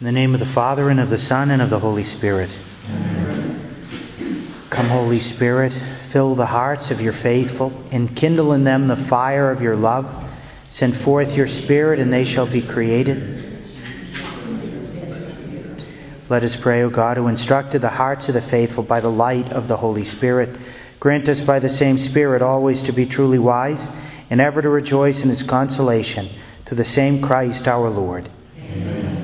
In the name of the Father, and of the Son, and of the Holy Spirit. Amen. Come, Holy Spirit, fill the hearts of your faithful, and kindle in them the fire of your love. Send forth your Spirit, and they shall be created. Let us pray, O God, who instructed the hearts of the faithful by the light of the Holy Spirit. Grant us by the same Spirit always to be truly wise, and ever to rejoice in his consolation, through the same Christ our Lord. Amen.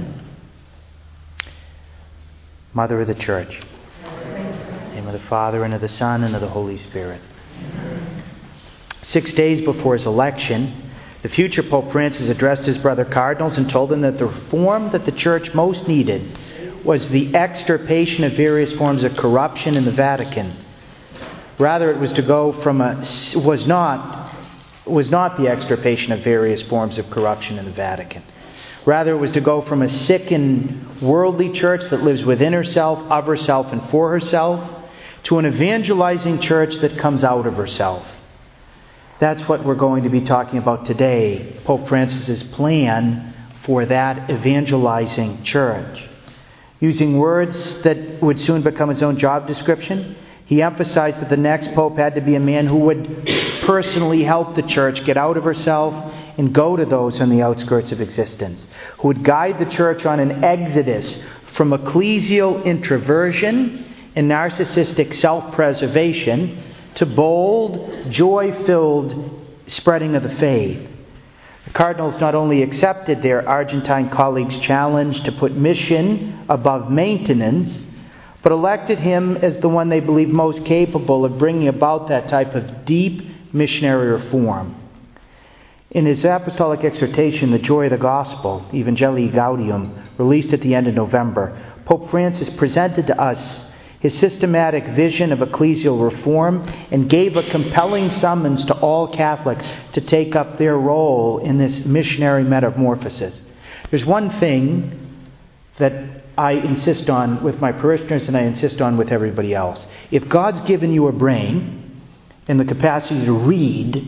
Mother of the Church, in the name of the Father, and of the Son, and of the Holy Spirit. Amen. 6 days before his election, the future Pope Francis addressed his brother cardinals and told them that the reform that the Church most needed was the extirpation of various forms of corruption in the Vatican. Rather, it was to go from was not the extirpation of various forms of corruption in the Vatican. Rather, it was to go from a sick and worldly church that lives within herself, of herself, and for herself, to an evangelizing church that comes out of herself. That's what we're going to be talking about today, Pope Francis's plan for that evangelizing church. Using words that would soon become his own job description, he emphasized that the next pope had to be a man who would personally help the church get out of herself and go to those on the outskirts of existence, who would guide the church on an exodus from ecclesial introversion and narcissistic self-preservation to bold, joy-filled spreading of the faith. The cardinals not only accepted their Argentine colleagues' challenge to put mission above maintenance, but elected him as the one they believed most capable of bringing about that type of deep missionary reform. In his apostolic exhortation, The Joy of the Gospel, Evangelii Gaudium, released at the end of November, Pope Francis presented to us his systematic vision of ecclesial reform and gave a compelling summons to all Catholics to take up their role in this missionary metamorphosis. There's one thing that I insist on with my parishioners and I insist on with everybody else. If God's given you a brain and the capacity to read,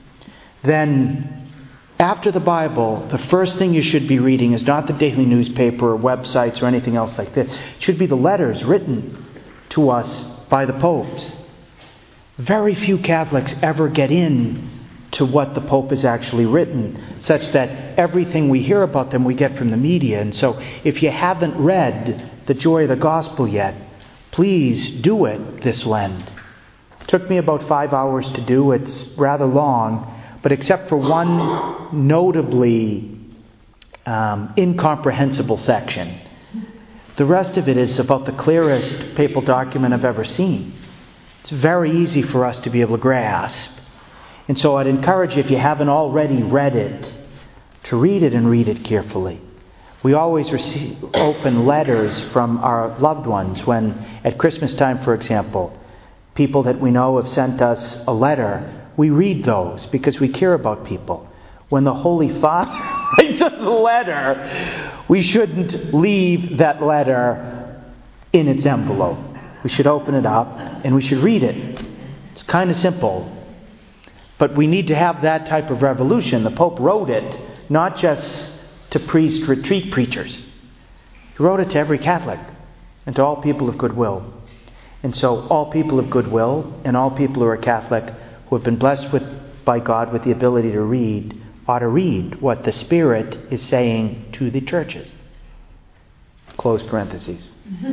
then after the Bible, the first thing you should be reading is not the daily newspaper or websites or anything else like this. It should be the letters written to us by the popes. Very few Catholics ever get in to what the Pope has actually written, such that everything we hear about them we get from the media. And so if you haven't read The Joy of the Gospel yet, please do it this Lent. It took me about 5 hours to do. It's rather long, but except for one notably incomprehensible section, the rest of it is about the clearest papal document I've ever seen. It's very easy for us to be able to grasp. And so I'd encourage you, if you haven't already read it, to read it and read it carefully. We always receive open letters from our loved ones when, at Christmas time, for example, people that we know have sent us a letter. We read those because we care about people. When the Holy Father writes us a letter, we shouldn't leave that letter in its envelope. We should open it up and we should read it. It's kind of simple. But we need to have that type of revolution. The Pope wrote it not just to priest retreat preachers. He wrote it to every Catholic and to all people of goodwill. And so all people of goodwill and all people who are Catholic who have been blessed by God with the ability to read ought to read what the Spirit is saying to the churches. Close parentheses.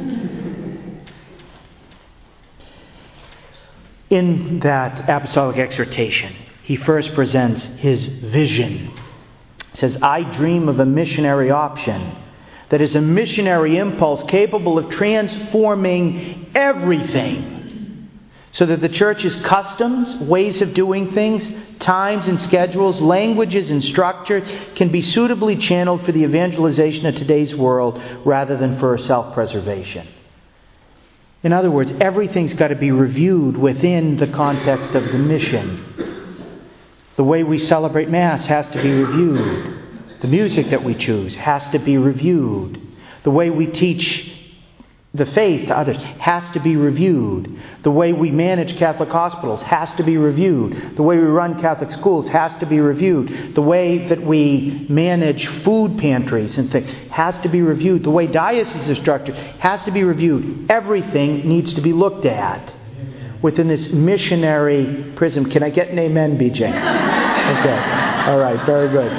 In that apostolic exhortation, he first presents his vision. He says, I dream of a missionary option that is a missionary impulse capable of transforming everything so that the church's customs, ways of doing things, times and schedules, languages and structure can be suitably channeled for the evangelization of today's world rather than for self-preservation. In other words, everything's got to be reviewed within the context of the mission. The way we celebrate Mass has to be reviewed. The music that we choose has to be reviewed. The way we teach the faith to others has to be reviewed. The way we manage Catholic hospitals has to be reviewed. The way we run Catholic schools has to be reviewed. The way that we manage food pantries and things has to be reviewed. The way dioceses are structured has to be reviewed. Everything needs to be looked at within this missionary prism. Can I get an amen, BJ? Okay. All right. Very good.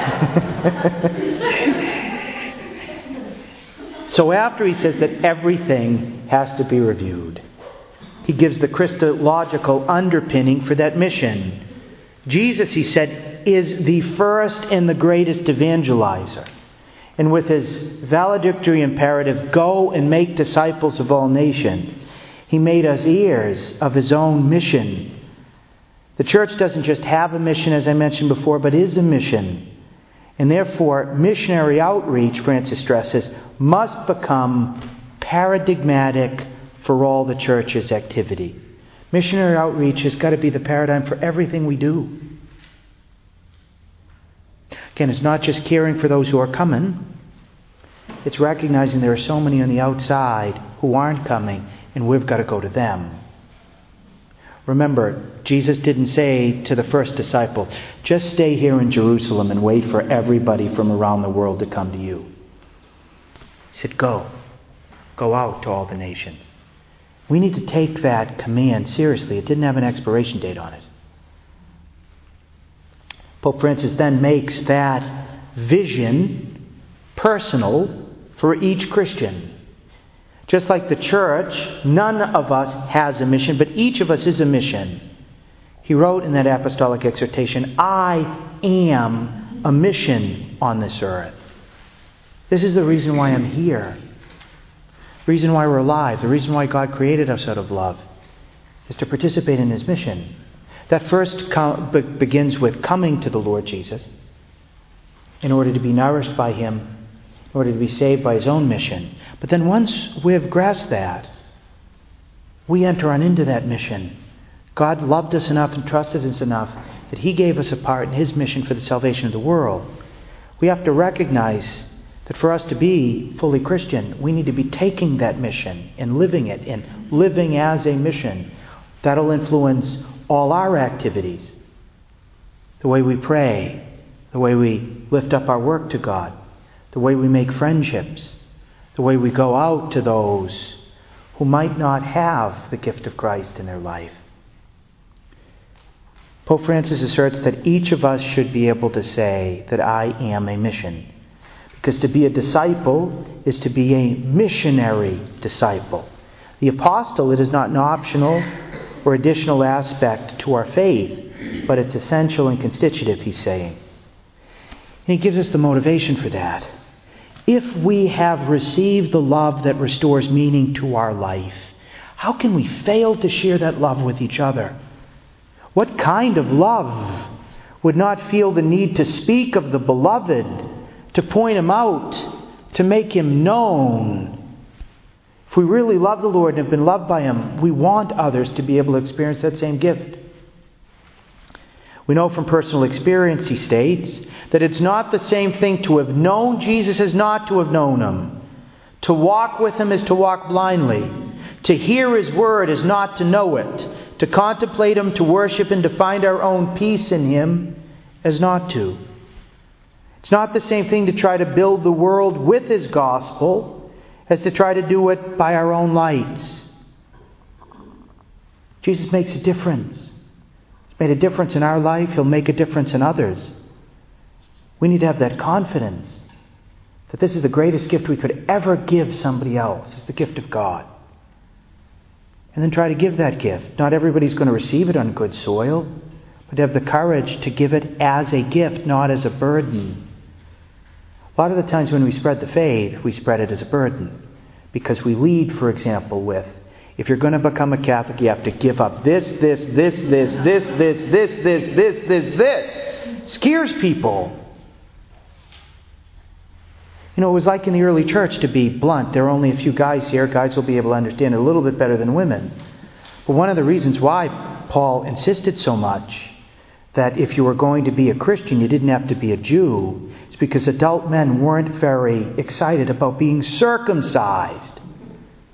So after he says that everything has to be reviewed, he gives the Christological underpinning for that mission. Jesus, he said, is the first and the greatest evangelizer. And with his valedictory imperative, go and make disciples of all nations, he made us heirs of his own mission. The church doesn't just have a mission, as I mentioned before, but is a mission. And therefore, missionary outreach, Francis stresses, must become paradigmatic for all the church's activity. Missionary outreach has got to be the paradigm for everything we do. Again, it's not just caring for those who are coming. It's recognizing there are so many on the outside who aren't coming, and we've got to go to them. Remember, Jesus didn't say to the first disciple, just stay here in Jerusalem and wait for everybody from around the world to come to you. He said, go. Go out to all the nations. We need to take that command seriously. It didn't have an expiration date on it. Pope Francis then makes that vision personal for each Christian. Just like the church, none of us has a mission, but each of us is a mission. He wrote in that apostolic exhortation, I am a mission on this earth. This is the reason why I'm here. The reason why we're alive, the reason why God created us out of love, is to participate in his mission. That first begins with coming to the Lord Jesus in order to be nourished by him, in order to be saved by his own mission. But then once we've grasped that, we enter on into that mission. God loved us enough and trusted us enough that he gave us a part in his mission for the salvation of the world. We have to recognize that for us to be fully Christian, we need to be taking that mission and living it, and living as a mission. That'll influence all our activities. The way we pray, the way we lift up our work to God, the way we make friendships, the way we go out to those who might not have the gift of Christ in their life. Pope Francis asserts that each of us should be able to say that I am a mission. Because to be a disciple is to be a missionary disciple. The apostle, it is not an optional or additional aspect to our faith, but it's essential and constitutive, he's saying. And he gives us the motivation for that. If we have received the love that restores meaning to our life, how can we fail to share that love with each other? What kind of love would not feel the need to speak of the beloved, to point him out, to make him known? If we really love the Lord and have been loved by him, we want others to be able to experience that same gift. We know from personal experience, he states, that it's not the same thing to have known Jesus as not to have known him. To walk with him is to walk blindly. To hear his word is not to know it. To contemplate him, to worship, and to find our own peace in him as not to. It's not the same thing to try to build the world with his gospel as to try to do it by our own lights. Jesus makes a difference. He's made a difference in our life. He'll make a difference in others. We need to have that confidence that this is the greatest gift we could ever give somebody else. It's the gift of God. And then try to give that gift. Not everybody's going to receive it on good soil, but to have the courage to give it as a gift, not as a burden. A lot of the times when we spread the faith, we spread it as a burden. Because we lead, for example, with, if you're going to become a Catholic, you have to give up this. Scares people. You know, it was like in the early church, to be blunt. There are only a few guys here. Guys will be able to understand it a little bit better than women. But one of the reasons why Paul insisted so much that if you were going to be a Christian, you didn't have to be a Jew, is because adult men weren't very excited about being circumcised.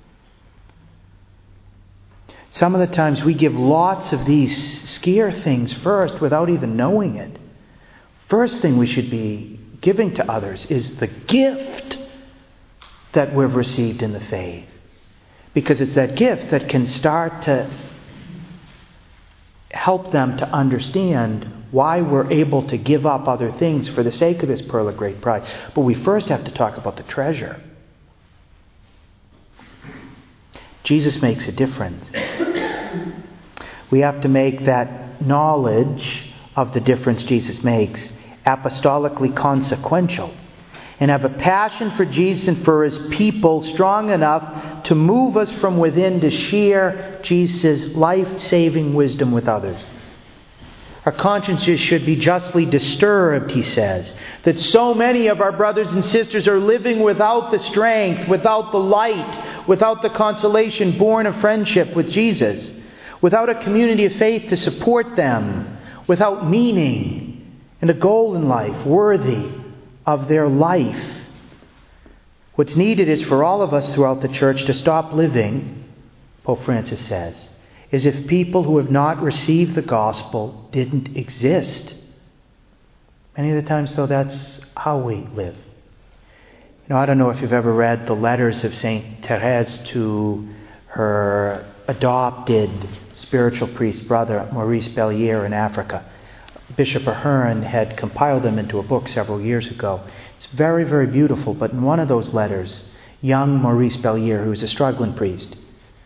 Some of the times we give lots of these scare things first without even knowing it. First thing we should be giving to others is the gift that we've received in the faith. Because it's that gift that can start to help them to understand why we're able to give up other things for the sake of this pearl of great price. But we first have to talk about the treasure. Jesus makes a difference. We have to make that knowledge of the difference Jesus makes apostolically consequential, and have a passion for Jesus and for His people strong enough to move us from within to share Jesus' life-saving wisdom with others. Our consciences should be justly disturbed, he says, that so many of our brothers and sisters are living without the strength, without the light, without the consolation born of friendship with Jesus, without a community of faith to support them, without meaning and a goal in life worthy of their life. What's needed is for all of us throughout the church to stop living, Pope Francis says, as if people who have not received the gospel didn't exist. Many of the times, though, that's how we live. I don't know if you've ever read the letters of St. Therese to her adopted spiritual priest brother, Maurice Bellier, in Africa. Bishop Ahern had compiled them into a book several years ago. It's very, very beautiful, but in one of those letters, young Maurice Bellier, who was a struggling priest,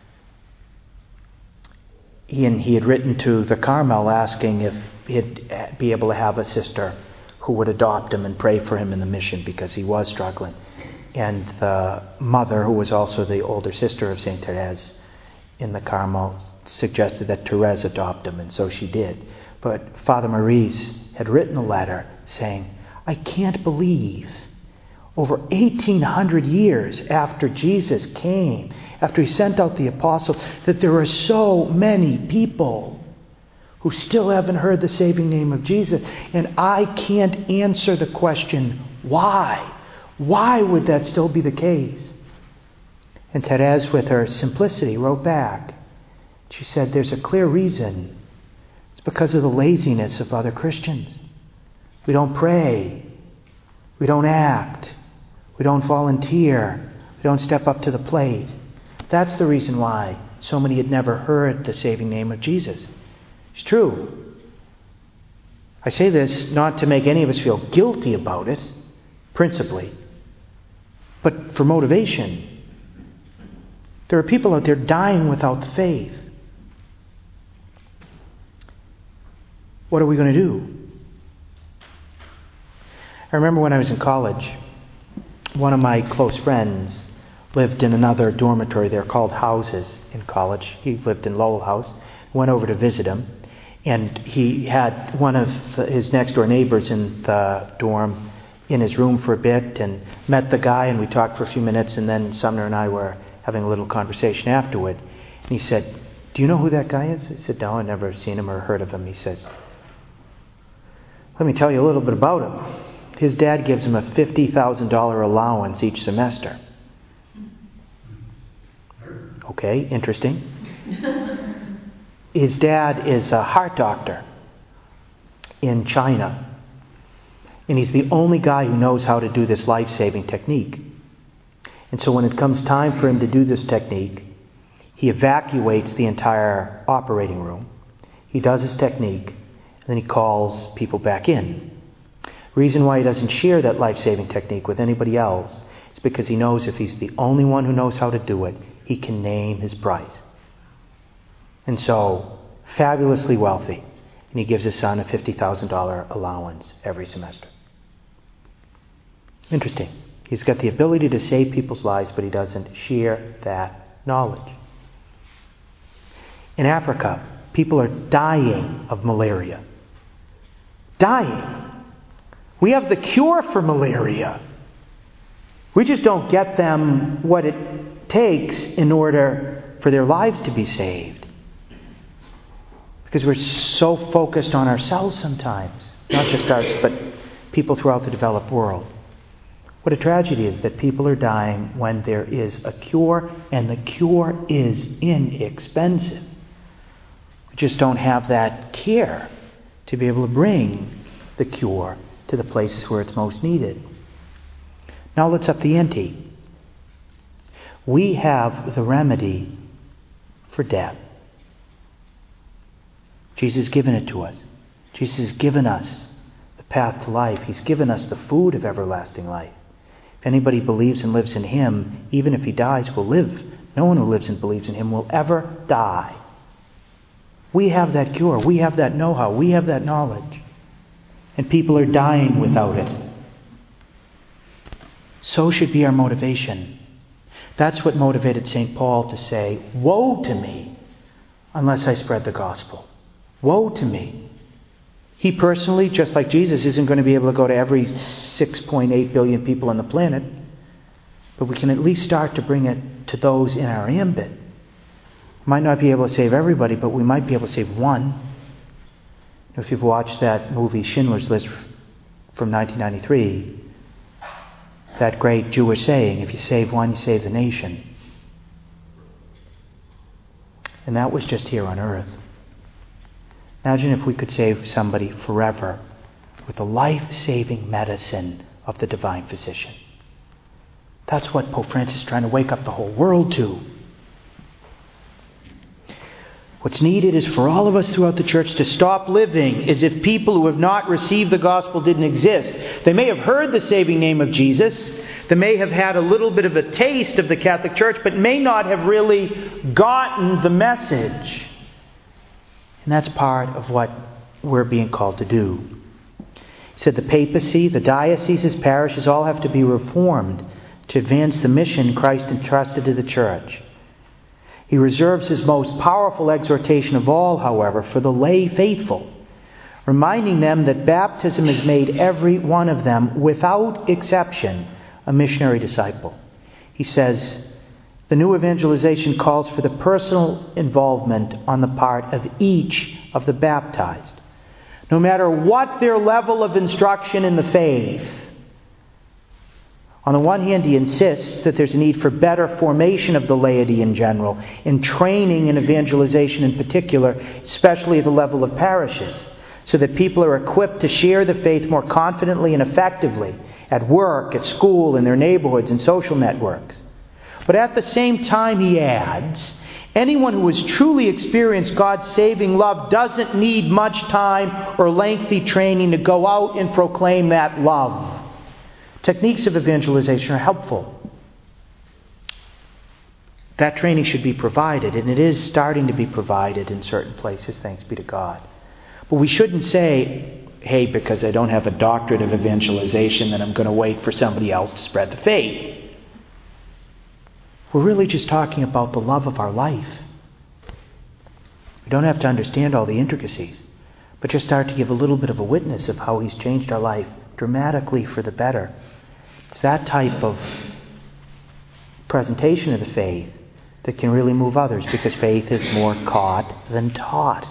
he had written to the Carmel asking if he'd be able to have a sister who would adopt him and pray for him in the mission because he was struggling. And the mother, who was also the older sister of St. Therese in the Carmel, suggested that Therese adopt him, and so she did. But Father Maurice had written a letter saying, I can't believe over 1,800 years after Jesus came, after He sent out the apostles, that there are so many people who still haven't heard the saving name of Jesus. And I can't answer the question, why? Why would that still be the case? And Therese, with her simplicity, wrote back. She said, there's a clear reason. It's because of the laziness of other Christians. We don't pray. We don't act. We don't volunteer. We don't step up to the plate. That's the reason why so many had never heard the saving name of Jesus. It's true. I say this not to make any of us feel guilty about it, principally, but for motivation. There are people out there dying without the faith. What are we going to do? I remember when I was in college, one of my close friends lived in another dormitory. They're called houses in college. He lived in Lowell House. Went over to visit him, and he had one of his next door neighbors in the dorm in his room for a bit, and met the guy, and we talked for a few minutes, and then Sumner and I were having a little conversation afterward. And he said, do you know who that guy is? I said, no, I've never seen him or heard of him. He says, let me tell you a little bit about him. His dad gives him a $50,000 allowance each semester. Okay, interesting. His dad is a heart doctor in China. And he's the only guy who knows how to do this life-saving technique. And so when it comes time for him to do this technique, he evacuates the entire operating room. He does his technique, and then he calls people back in. Reason why he doesn't share that life-saving technique with anybody else is because he knows if he's the only one who knows how to do it, he can name his price. And so, fabulously wealthy, and he gives his son a $50,000 allowance every semester. Interesting. He's got the ability to save people's lives, but he doesn't share that knowledge. In Africa, people are dying of malaria. Dying. We have the cure for malaria. We just don't get them what it takes in order for their lives to be saved. Because we're so focused on ourselves sometimes. Not just us, but people throughout the developed world. What a tragedy is that people are dying when there is a cure, and the cure is inexpensive. just don't have that care to be able to bring the cure to the places where it's most needed. Now let's up the ante. We have the remedy for death. Jesus has given it to us. Jesus has given us the path to life. He's given us the food of everlasting life. If anybody believes and lives in Him, even if he dies, will live. No one who lives and believes in Him will ever die. We have that cure. We have that know-how. We have that knowledge. And people are dying without it. So should be our motivation. That's what motivated St. Paul to say, "Woe to me unless I spread the gospel. Woe to me." He personally, just like Jesus, isn't going to be able to go to every 6.8 billion people on the planet. But we can at least start to bring it to those in our ambit. We might not be able to save everybody, but we might be able to save one. If you've watched that movie Schindler's List from 1993, that great Jewish saying, if you save one, you save the nation. And that was just here on earth. Imagine if we could save somebody forever with the life-saving medicine of the divine physician. That's what Pope Francis is trying to wake up the whole world to. What's needed is for all of us throughout the church to stop living as if people who have not received the gospel didn't exist. They may have heard the saving name of Jesus. They may have had a little bit of a taste of the Catholic Church, but may not have really gotten the message. And that's part of what we're being called to do. He said the papacy, the dioceses, parishes all have to be reformed to advance the mission Christ entrusted to the church. He reserves his most powerful exhortation of all, however, for the lay faithful, reminding them that baptism has made every one of them, without exception, a missionary disciple. He says, the new evangelization calls for the personal involvement on the part of each of the baptized. No matter what their level of instruction in the faith, on the one hand, he insists that there's a need for better formation of the laity in general, in training and evangelization in particular, especially at the level of parishes, so that people are equipped to share the faith more confidently and effectively at work, at school, in their neighborhoods and social networks. But at the same time, he adds, anyone who has truly experienced God's saving love doesn't need much time or lengthy training to go out and proclaim that love. Techniques of evangelization are helpful. That training should be provided, and it is starting to be provided in certain places, thanks be to God. But we shouldn't say, hey, because I don't have a doctorate of evangelization, then I'm going to wait for somebody else to spread the faith. We're really just talking about the love of our life. We don't have to understand all the intricacies, but just start to give a little bit of a witness of how He's changed our life dramatically for the better. It's that type of presentation of the faith that can really move others, because faith is more caught than taught.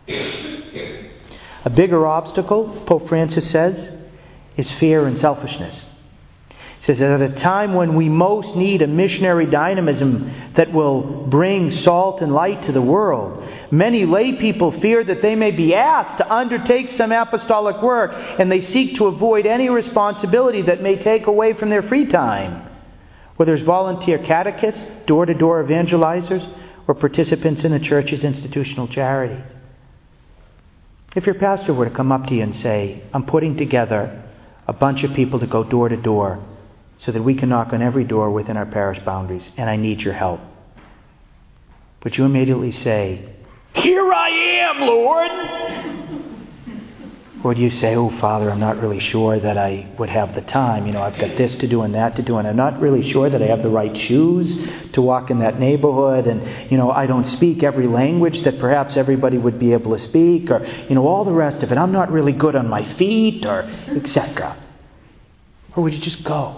A bigger obstacle, Pope Francis says, is fear and selfishness. He says that at a time when we most need a missionary dynamism that will bring salt and light to the world, many lay people fear that they may be asked to undertake some apostolic work, and they seek to avoid any responsibility that may take away from their free time, whether it's volunteer catechists, door-to-door evangelizers, or participants in the church's institutional charities. If your pastor were to come up to you and say, I'm putting together a bunch of people to go door to door so that we can knock on every door within our parish boundaries, and I need your help, would you immediately say, here I am, Lord? Or do you say, oh, Father, I'm not really sure that I would have the time. I've got this to do and that to do, and I'm not really sure that I have the right shoes to walk in that neighborhood, and, I don't speak every language that perhaps everybody would be able to speak, or, all the rest of it. I'm not really good on my feet, or etc. Or would you just go?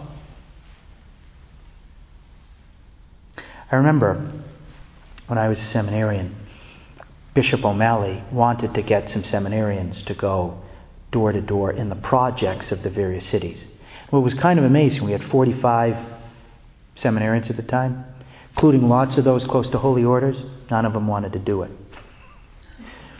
I remember when I was a seminarian, Bishop O'Malley wanted to get some seminarians to go door to door in the projects of the various cities. Well, it was kind of amazing. We had 45 seminarians at the time, including lots of those close to holy orders. None of them wanted to do it.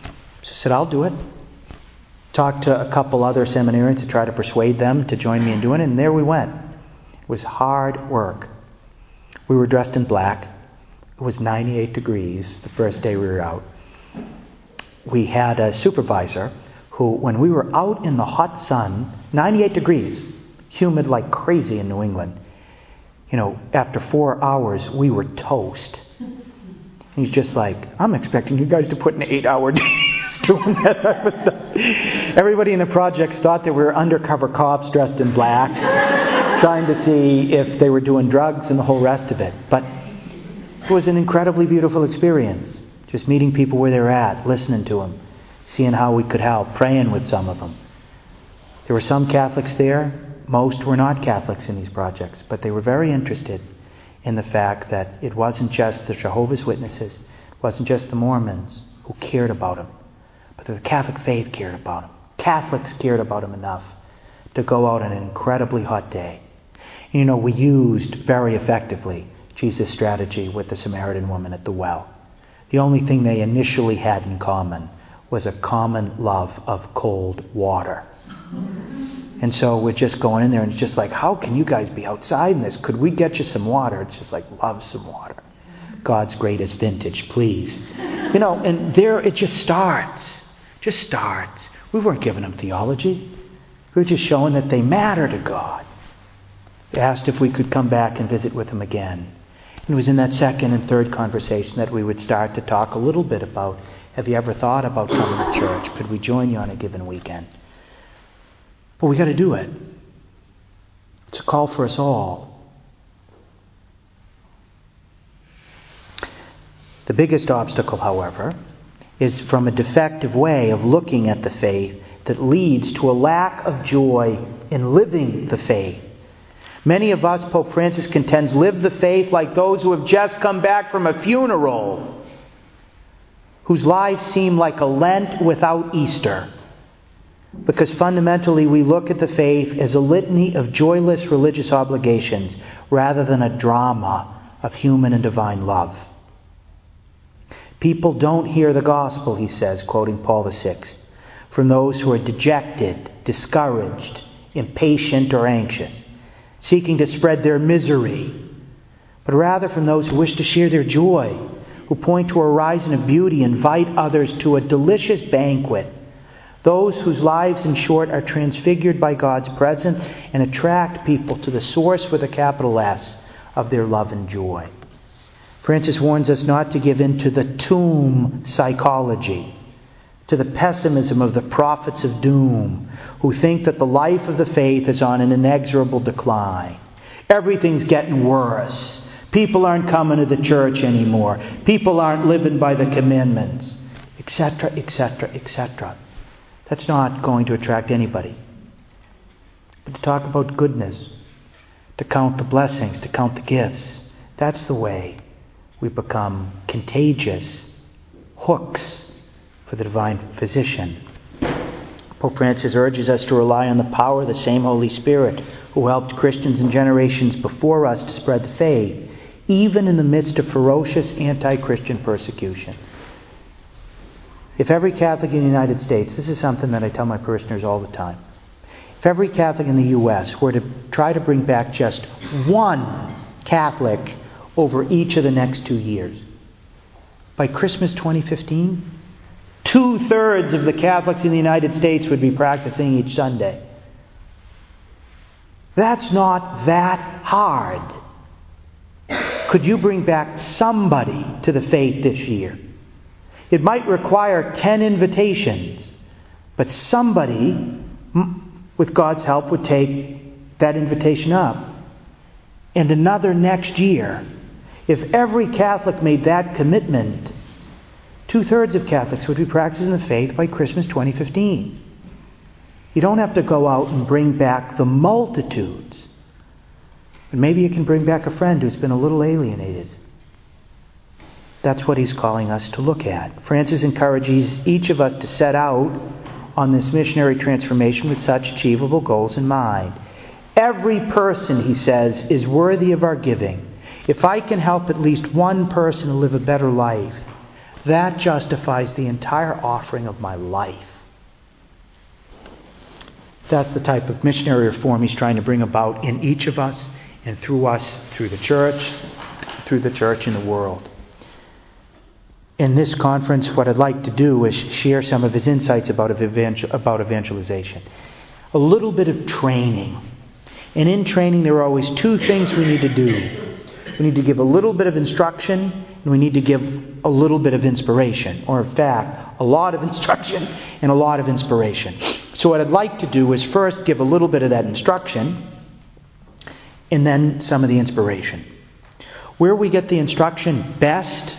So I said, I'll do it. Talked to a couple other seminarians to try to persuade them to join me in doing it, and there we went. It was hard work. We were dressed in black. It was 98 degrees the first day we were out. We had a supervisor who, when we were out in the hot sun, 98 degrees, humid like crazy in New England, after 4 hours, we were toast. He's just like, I'm expecting you guys to put in 8-hour days doing that type of stuff. Everybody in the projects thought that we were undercover cops dressed in black, trying to see if they were doing drugs and the whole rest of it. But it was an incredibly beautiful experience. Just meeting people where they were at, listening to them, seeing how we could help, praying with some of them. There were some Catholics there. Most were not Catholics in these projects, but they were very interested in the fact that it wasn't just the Jehovah's Witnesses, it wasn't just the Mormons who cared about them, but the Catholic faith cared about them. Catholics cared about them enough to go out on an incredibly hot day. We used very effectively Jesus' strategy with the Samaritan woman at the well. The only thing they initially had in common was a common love of cold water. And so we're just going in there, and it's just like, how can you guys be outside in this? Could we get you some water? It's just like, love some water. God's greatest vintage, please. And there it just starts. Just starts. We weren't giving them theology. We were just showing that they matter to God. They asked if we could come back and visit with them again. And it was in that second and third conversation that we would start to talk a little bit about, have you ever thought about coming to church? Could we join you on a given weekend? But we got to do it. It's a call for us all. The biggest obstacle, however, is from a defective way of looking at the faith that leads to a lack of joy in living the faith. Many of us, Pope Francis contends, live the faith like those who have just come back from a funeral, whose lives seem like a Lent without Easter. Because fundamentally we look at the faith as a litany of joyless religious obligations rather than a drama of human and divine love. People don't hear the gospel, he says, quoting Paul VI, from those who are dejected, discouraged, impatient, or anxious, seeking to spread their misery, but rather from those who wish to share their joy, who point to a horizon of beauty, invite others to a delicious banquet, those whose lives, in short, are transfigured by God's presence and attract people to the source with a capital S of their love and joy. Francis warns us not to give in to the tomb psychology, to the pessimism of the prophets of doom, who think that the life of the faith is on an inexorable decline. Everything's getting worse. People aren't coming to the church anymore. People aren't living by the commandments, etc., etc., etc. That's not going to attract anybody. But to talk about goodness, to count the blessings, to count the gifts, that's the way we become contagious hooks for the divine physician. Pope Francis urges us to rely on the power of the same Holy Spirit who helped Christians in generations before us to spread the faith, even in the midst of ferocious anti-Christian persecution. If every Catholic in the United States, this is something that I tell my parishioners all the time, if every Catholic in the U.S. were to try to bring back just one Catholic over each of the next 2 years, by Christmas 2015, 2/3 of the Catholics in the United States would be practicing each Sunday. That's not that hard. Could you bring back somebody to the faith this year? It might require 10 invitations, but somebody, with God's help, would take that invitation up. And another next year. If every Catholic made that commitment, 2/3 of Catholics would be practicing the faith by Christmas 2015. You don't have to go out and bring back the multitudes. But maybe you can bring back a friend who's been a little alienated. That's what he's calling us to look at. Francis encourages each of us to set out on this missionary transformation with such achievable goals in mind. Every person, he says, is worthy of our giving. If I can help at least one person to live a better life, that justifies the entire offering of my life. That's the type of missionary reform he's trying to bring about in each of us and through us, through the church in the world. In this conference, what I'd like to do is share some of his insights about evangelization. A little bit of training. And in training, there are always two things we need to do. We need to give a little bit of instruction, and we need to give a little bit of inspiration. Or in fact, a lot of instruction and a lot of inspiration. So what I'd like to do is first give a little bit of that instruction, and then some of the inspiration. Where we get the instruction best,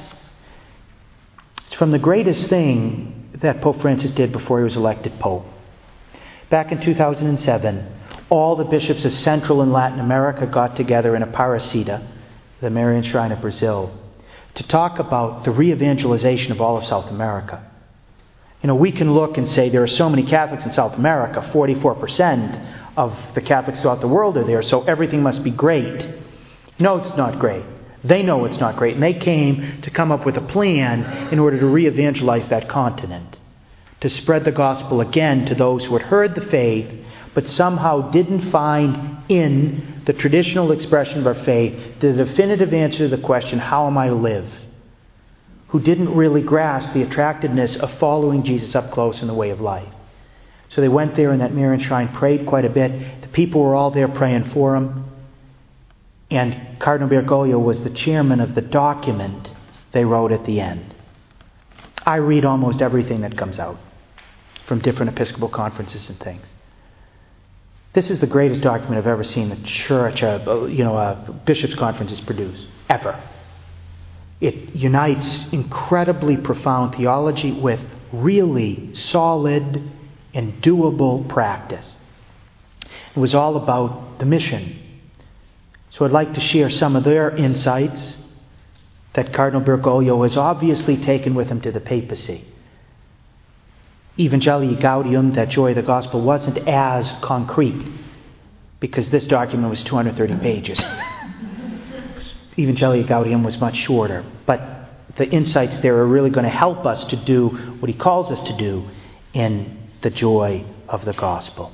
it's from the greatest thing that Pope Francis did before he was elected Pope. Back in 2007, all the bishops of Central and Latin America got together in Aparecida, the Marian Shrine of Brazil, to talk about the re-evangelization of all of South America. We can look and say there are so many Catholics in South America, 44% of the Catholics throughout the world are there, so everything must be great. No, it's not great. They know it's not great, and they came to come up with a plan in order to re-evangelize that continent, to spread the gospel again to those who had heard the faith, but somehow didn't find in the traditional expression of our faith the definitive answer to the question, how am I to live? Who didn't really grasp the attractiveness of following Jesus up close in the way of life. So they went there in that Marian Shrine, prayed quite a bit. The people were all there praying for him. And Cardinal Bergoglio was the chairman of the document they wrote at the end. I read almost everything that comes out from different Episcopal conferences and things. This is the greatest document I've ever seen the church, a bishop's conferences produce, ever. It unites incredibly profound theology with really solid and doable practice. It was all about the mission. So I'd like to share some of their insights that Cardinal Bergoglio has obviously taken with him to the papacy. Evangelii Gaudium, that joy of the gospel, wasn't as concrete because this document was 230 pages. Evangelii Gaudium was much shorter, but the insights there are really going to help us to do what he calls us to do in the joy of the gospel.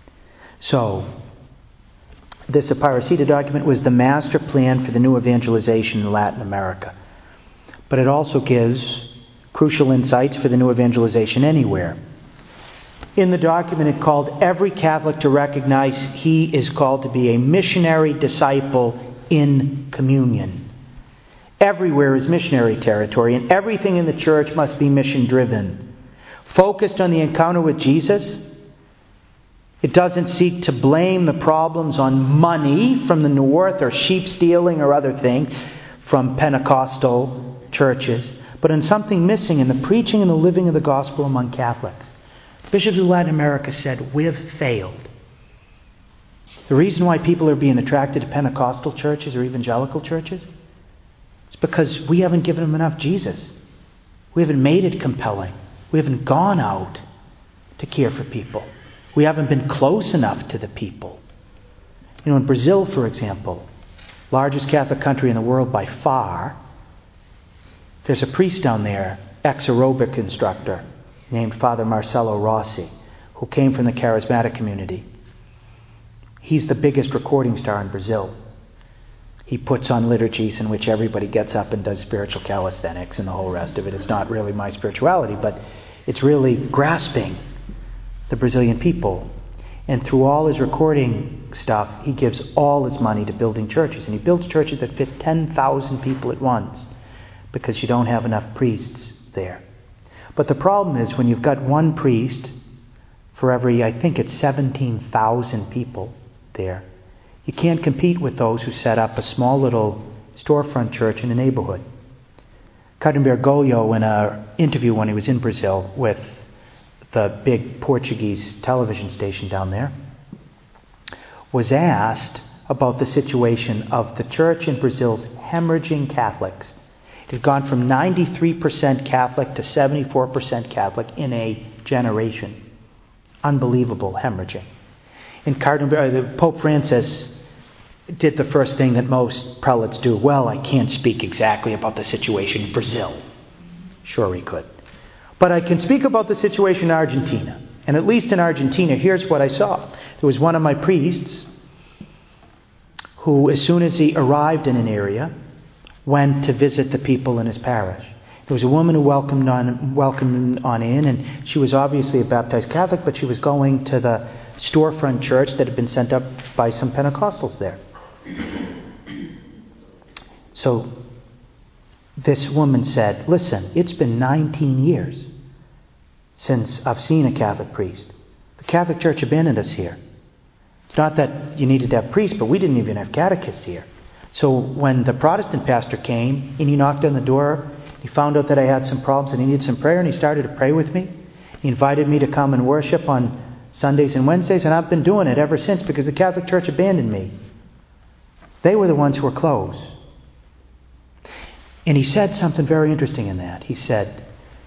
So, this Aparecida document was the master plan for the new evangelization in Latin America. But it also gives crucial insights for the new evangelization anywhere. In the document, it called every Catholic to recognize he is called to be a missionary disciple in communion. Everywhere is missionary territory, and everything in the church must be mission-driven. Focused on the encounter with Jesus, it doesn't seek to blame the problems on money from the north or sheep stealing or other things from Pentecostal churches, but on something missing in the preaching and the living of the gospel among Catholics. Bishops of Latin America said, we've failed. The reason why people are being attracted to Pentecostal churches or evangelical churches is because we haven't given them enough Jesus. We haven't made it compelling. We haven't gone out to care for people. We haven't been close enough to the people. In Brazil, for example, largest Catholic country in the world by far, there's a priest down there, ex-aerobic instructor, named Father Marcelo Rossi, who came from the charismatic community. He's the biggest recording star in Brazil. He puts on liturgies in which everybody gets up and does spiritual calisthenics and the whole rest of it. It's not really my spirituality, but it's really grasping the Brazilian people. And through all his recording stuff, he gives all his money to building churches. And he builds churches that fit 10,000 people at once because you don't have enough priests there. But the problem is when you've got one priest for every, I think it's 17,000 people there, you can't compete with those who set up a small little storefront church in a neighborhood. Cardinal Bergoglio, in an interview when he was in Brazil with the big Portuguese television station down there, was asked about the situation of the church in Brazil's hemorrhaging Catholics. It had gone from 93% Catholic to 74% Catholic in a generation. Unbelievable hemorrhaging. And Pope Francis did the first thing that most prelates do. Well, I can't speak exactly about the situation in Brazil. Sure he could. But I can speak about the situation in Argentina. And at least in Argentina, here's what I saw. There was one of my priests who, as soon as he arrived in an area, went to visit the people in his parish. There was a woman who welcomed on in, and she was obviously a baptized Catholic, but she was going to the storefront church that had been sent up by some Pentecostals there. So this woman said, listen, it's been 19 years since I've seen a Catholic priest. The Catholic Church abandoned us here. It's not that you needed to have priests, but we didn't even have catechists here. So when the Protestant pastor came and he knocked on the door, he found out that I had some problems and he needed some prayer, and he started to pray with me. He invited me to come and worship on Sundays and Wednesdays, and I've been doing it ever since because the Catholic Church abandoned me. They were the ones who were closed. And he said something very interesting in that. He said,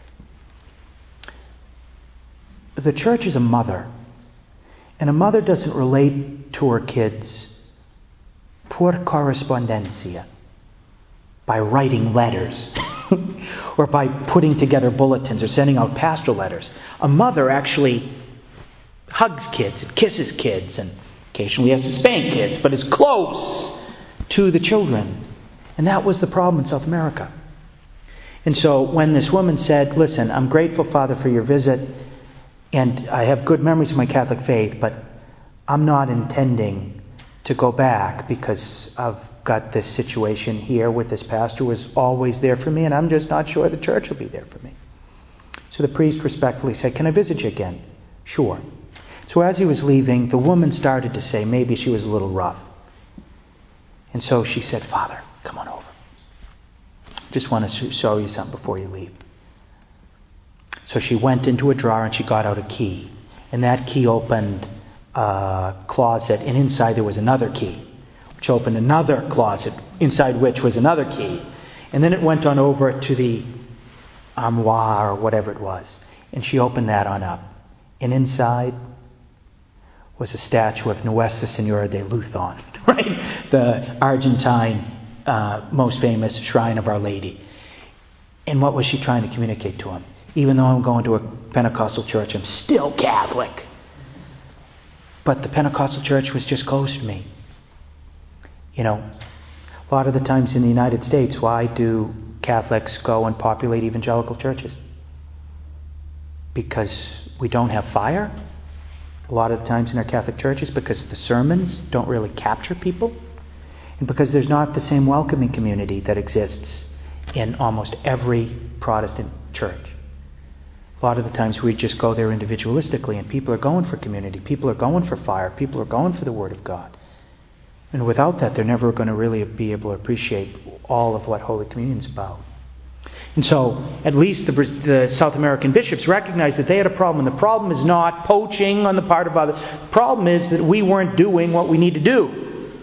the church is a mother, and a mother doesn't relate to her kids por correspondencia, by writing letters or by putting together bulletins or sending out pastoral letters. A mother actually hugs kids and kisses kids and occasionally has to spank kids, but is close to the children. And that was the problem in South America. And so when this woman said, listen, I'm grateful, Father, for your visit, and I have good memories of my Catholic faith, but I'm not intending to go back because I've got this situation here with this pastor who was always there for me, and I'm just not sure the church will be there for me. So the priest respectfully said, can I visit you again? Sure. So as he was leaving, the woman started to say maybe she was a little rough. And so she said, Father, come on over. Just want to show you something before you leave. So she went into a drawer and she got out a key. And that key opened a closet, and inside there was another key, which opened another closet, inside which was another key. And then it went on over to the armoire or whatever it was. And she opened that on up. And inside was a statue of Nuestra Senora de Luzon, right? The Argentine most famous shrine of Our Lady. And what was she trying to communicate to him? Even though I'm going to a Pentecostal church, I'm still Catholic. But the Pentecostal church was just close to me. You know, a lot of the times in the United States, why do Catholics go and populate evangelical churches? Because we don't have fire. A lot of the times in our Catholic churches, because the sermons don't really capture people. And because there's not the same welcoming community that exists in almost every Protestant church. A lot of the times we just go there individualistically, and people are going for community. People are going for fire. People are going for the Word of God. And without that, they're never going to really be able to appreciate all of what Holy Communion is about. And so, at least the South American bishops recognized that they had a problem. And the problem is not poaching on the part of others. The problem is that we weren't doing what we need to do.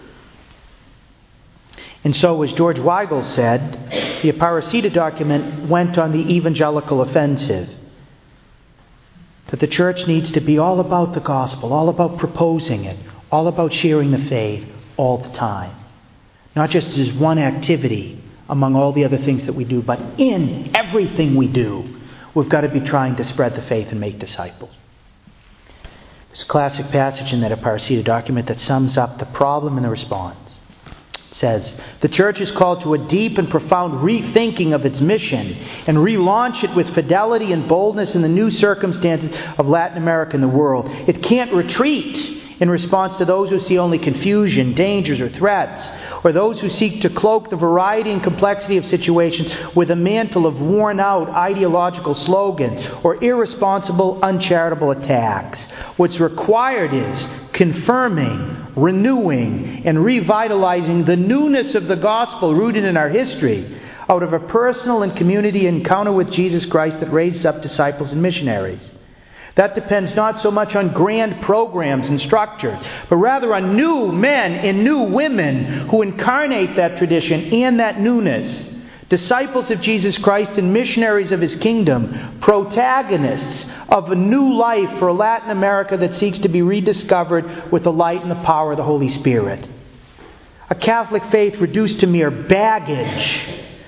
And so, as George Weigel said, the Aparecida document went on the evangelical offensive. That the church needs to be all about the gospel, all about proposing it, all about sharing the faith all the time. Not just as one activity among all the other things that we do, but in everything we do, we've got to be trying to spread the faith and make disciples. There's a classic passage in that Aparecida document that sums up the problem and the response. It says, the church is called to a deep and profound rethinking of its mission and relaunch it with fidelity and boldness in the new circumstances of Latin America and the world. It can't retreat in response to those who see only confusion, dangers, or threats, or those who seek to cloak the variety and complexity of situations with a mantle of worn-out ideological slogans or irresponsible, uncharitable attacks. What's required is confirming, renewing, and revitalizing the newness of the gospel rooted in our history out of a personal and community encounter with Jesus Christ that raises up disciples and missionaries. That depends not so much on grand programs and structures, but rather on new men and new women who incarnate that tradition and that newness. Disciples of Jesus Christ and missionaries of His kingdom, protagonists of a new life for Latin America that seeks to be rediscovered with the light and the power of the Holy Spirit. A Catholic faith reduced to mere baggage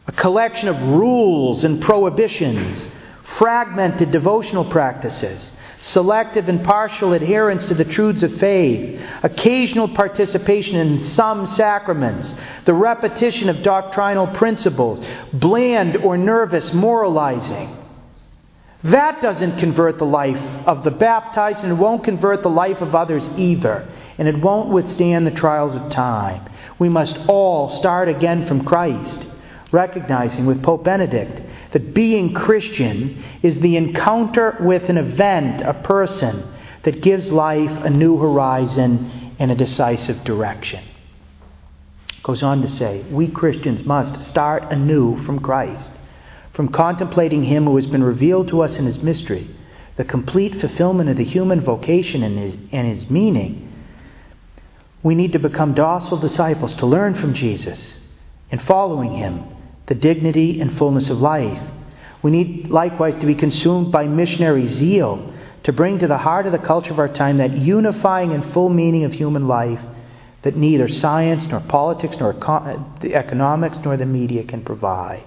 a collection of rules and prohibitions, fragmented devotional practices, selective and partial adherence to the truths of faith, occasional participation in some sacraments, the repetition of doctrinal principles, bland or nervous moralizing. That doesn't convert the life of the baptized, and it won't convert the life of others either. And it won't withstand the trials of time. We must all start again from Christ, recognizing with Pope Benedict that being Christian is the encounter with an event, a person, that gives life a new horizon and a decisive direction. Goes on to say, we Christians must start anew from Christ, from contemplating Him who has been revealed to us in His mystery, the complete fulfillment of the human vocation and His meaning. We need to become docile disciples to learn from Jesus, in following Him, the dignity and fullness of life. We need likewise to be consumed by missionary zeal to bring to the heart of the culture of our time that unifying and full meaning of human life that neither science, nor politics, nor the economics, nor the media can provide.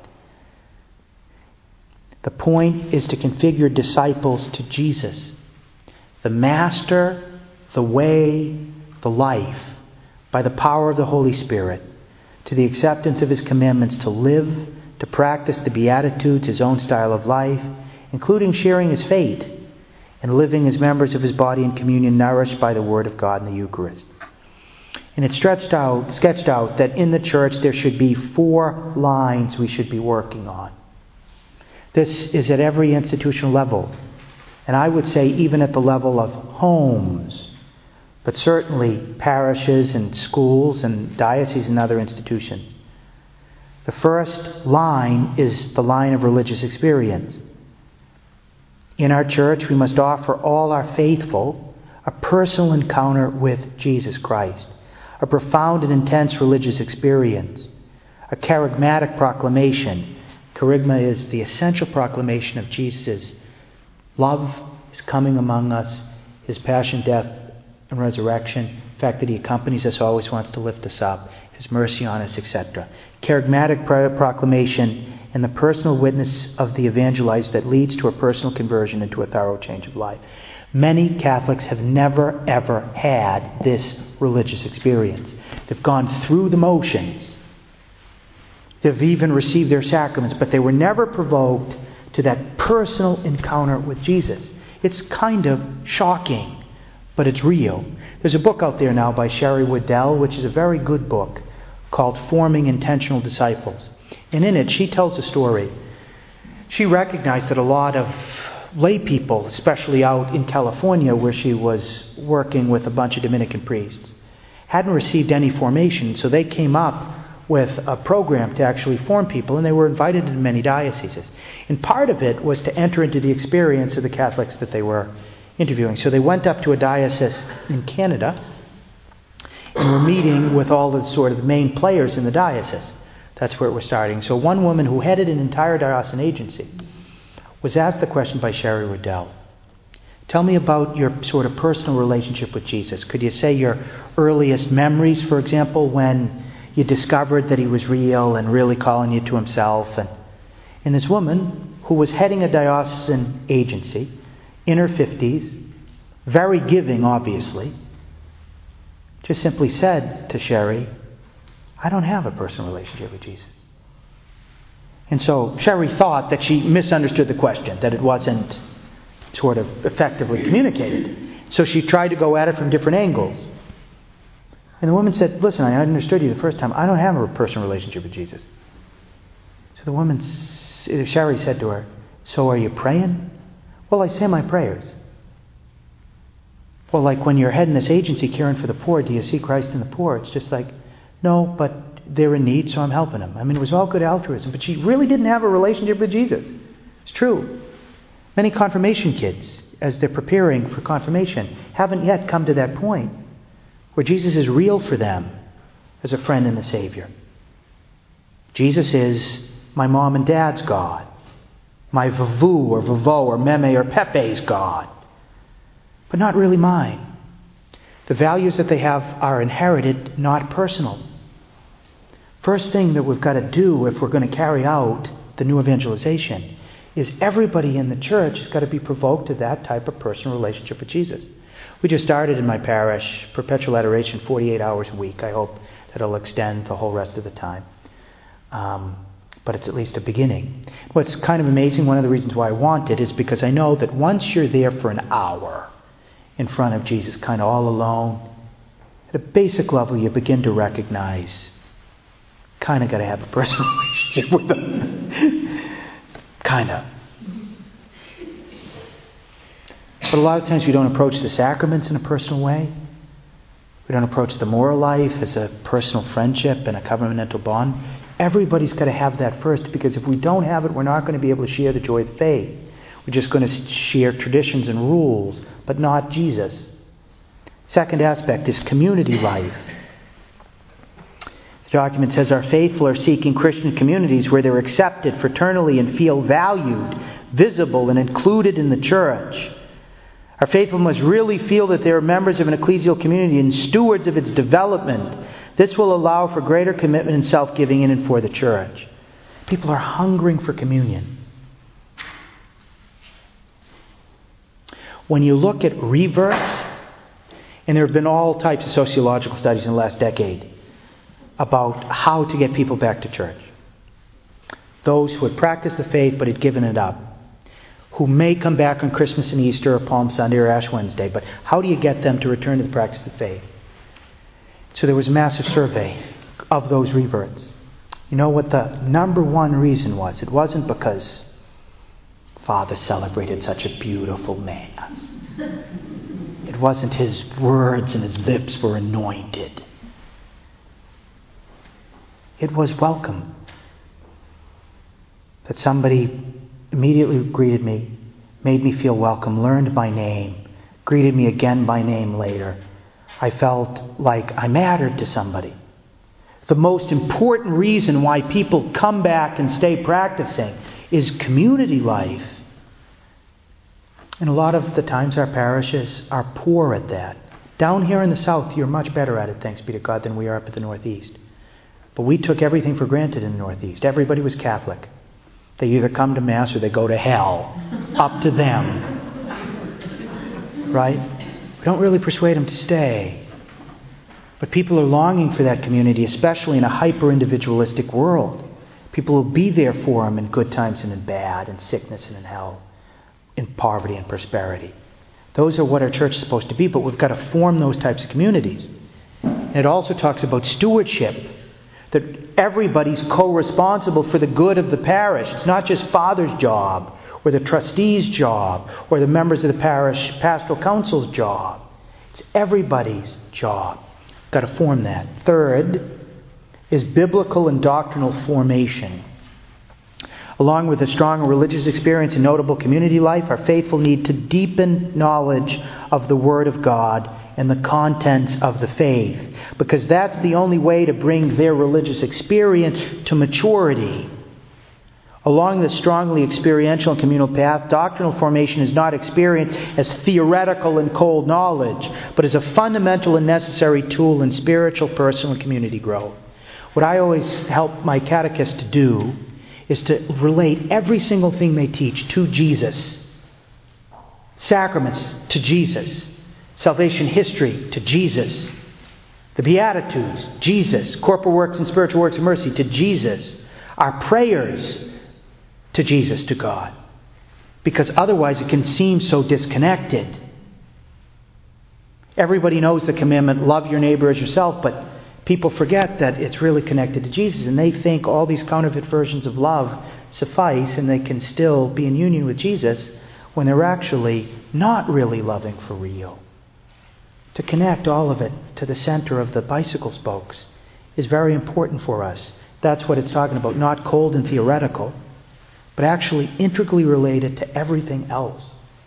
The point is to configure disciples to Jesus, the Master, the way, the life, by the power of the Holy Spirit, to the acceptance of His commandments to live, to practice the Beatitudes, His own style of life, including sharing His fate and living as members of His body in communion, nourished by the Word of God in the Eucharist. And it's sketched out that in the church there should be 4 lines we should be working on. This is at every institutional level, and I would say even at the level of homes, but certainly parishes and schools and dioceses and other institutions. The first line is the line of religious experience. In our church, we must offer all our faithful a personal encounter with Jesus Christ, a profound and intense religious experience, a charismatic proclamation. Charisma is the essential proclamation of Jesus' love, His coming among us, His passion, death, and resurrection, the fact that He accompanies us, always wants to lift us up, His mercy on us, etc. Charismatic proclamation and the personal witness of the evangelized that leads to a personal conversion and to a thorough change of life. Many Catholics have never, ever had this religious experience. They've gone through the motions. They've even received their sacraments, but they were never provoked to that personal encounter with Jesus. It's kind of shocking, but it's real. There's a book out there now by Sherry Waddell, which is a very good book, called Forming Intentional Disciples. And in it, she tells a story. She recognized that a lot of lay people, especially out in California where she was working with a bunch of Dominican priests, hadn't received any formation, so they came up with a program to actually form people, and they were invited into many dioceses. And part of it was to enter into the experience of the Catholics that they were interviewing. So they went up to a diocese in Canada and were meeting with all the sort of main players in the diocese. That's where it was starting. So one woman who headed an entire diocesan agency was asked the question by Sherry Waddell, tell me about your sort of personal relationship with Jesus. Could you say your earliest memories, for example, when you discovered that He was real and really calling you to Himself? And this woman, who was heading a diocesan agency, in her 50s, very giving, obviously, just simply said to Sherry, I don't have a personal relationship with Jesus. And so Sherry thought that she misunderstood the question, that it wasn't sort of effectively communicated. So she tried to go at it from different angles. And the woman said, listen, I understood you the first time. I don't have a personal relationship with Jesus. So the woman, Sherry said to her, so are you praying? Well, I say my prayers. Well, like when you're heading this agency caring for the poor, do you see Christ in the poor? It's just like, no, but they're in need, so I'm helping them. I mean, it was all good altruism, but she really didn't have a relationship with Jesus. It's true. Many confirmation kids, as they're preparing for confirmation, haven't yet come to that point where Jesus is real for them as a friend and a Savior. Jesus is my mom and dad's God, my Vavu or Vavo or Meme or Pepe's God, but not really mine. The values that they have are inherited, not personal. First thing that we've got to do if we're going to carry out the new evangelization is everybody in the church has got to be provoked to that type of personal relationship with Jesus. We just started in my parish, perpetual adoration, 48 hours a week. I hope that it'll extend the whole rest of the time. But it's at least a beginning. What's kind of amazing, one of the reasons why I want it is because I know that once you're there for an hour in front of Jesus, kind of all alone, at a basic level you begin to recognize, kind of got to have a personal relationship with Him. Kind of. But a lot of times we don't approach the sacraments in a personal way. We don't approach the moral life as a personal friendship and a covenantal bond. Everybody's got to have that first, because if we don't have it, we're not going to be able to share the joy of faith. We're just going to share traditions and rules, but not Jesus. Second aspect is community life. The document says our faithful are seeking Christian communities where they're accepted fraternally and feel valued, visible, and included in the church. Our faithful must really feel that they are members of an ecclesial community and stewards of its development. This will allow for greater commitment and self-giving in and for the church. People are hungering for communion. When you look at reverts, and there have been all types of sociological studies in the last decade about how to get people back to church. Those who had practiced the faith but had given it up, who may come back on Christmas and Easter or Palm Sunday or Ash Wednesday, but how do you get them to return to the practice of faith? So there was a massive survey of those reverts. You know what the number one reason was? It wasn't because Father celebrated such a beautiful Mass. It wasn't his words and his lips were anointed. It was welcome. That somebody immediately greeted me, made me feel welcome, learned my name, greeted me again by name later. I felt like I mattered to somebody. The most important reason why people come back and stay practicing is community life. And a lot of the times our parishes are poor at that. Down here in the south, you're much better at it, thanks be to God, than we are up at the northeast. But we took everything for granted in the northeast. Everybody was Catholic. They either come to Mass or they go to hell. Up to them. Right? We don't really persuade them to stay. But people are longing for that community, especially in a hyper-individualistic world. People will be there for them in good times and in bad, in sickness and in health, in poverty and prosperity. Those are what our church is supposed to be, but we've got to form those types of communities. And it also talks about stewardship, that everybody's co-responsible for the good of the parish. It's not just Father's job, or the trustee's job, or the members of the parish pastoral council's job. It's everybody's job. Got to form that. Third is biblical and doctrinal formation. Along with a strong religious experience and notable community life, our faithful need to deepen knowledge of the Word of God and the contents of the faith, because that's the only way to bring their religious experience to maturity. Along this strongly experiential and communal path, doctrinal formation is not experienced as theoretical and cold knowledge, but as a fundamental and necessary tool in spiritual, personal, and community growth. What I always help my catechists to do is to relate every single thing they teach to Jesus. Sacraments to Jesus. Salvation history to Jesus. The Beatitudes, Jesus. Corporal works and spiritual works of mercy to Jesus. Our prayers to Jesus, to God. Because otherwise it can seem so disconnected. Everybody knows the commandment, love your neighbor as yourself, but people forget that it's really connected to Jesus, and they think all these counterfeit versions of love suffice and they can still be in union with Jesus when they're actually not really loving for real. To connect all of it to the center of the bicycle spokes is very important for us. That's what it's talking about, not cold and theoretical, but actually integrally related to everything else.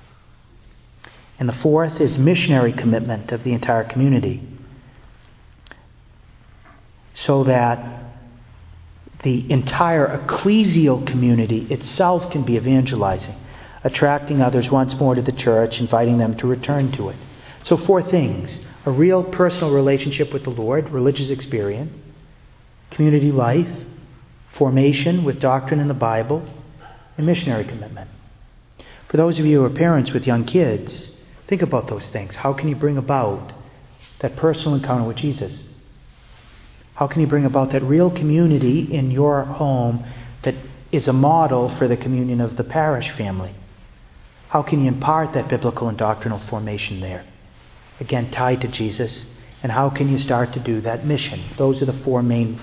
And the fourth is missionary commitment of the entire community, so that the entire ecclesial community itself can be evangelizing, attracting others once more to the church, inviting them to return to it. So 4 things: a real personal relationship with the Lord, religious experience, community life, formation with doctrine in the Bible, and missionary commitment. For those of you who are parents with young kids, think about those things. How can you bring about that personal encounter with Jesus? How can you bring about that real community in your home that is a model for the communion of the parish family? How can you impart that biblical and doctrinal formation there? Again, tied to Jesus. And how can you start to do that mission? Those are the four main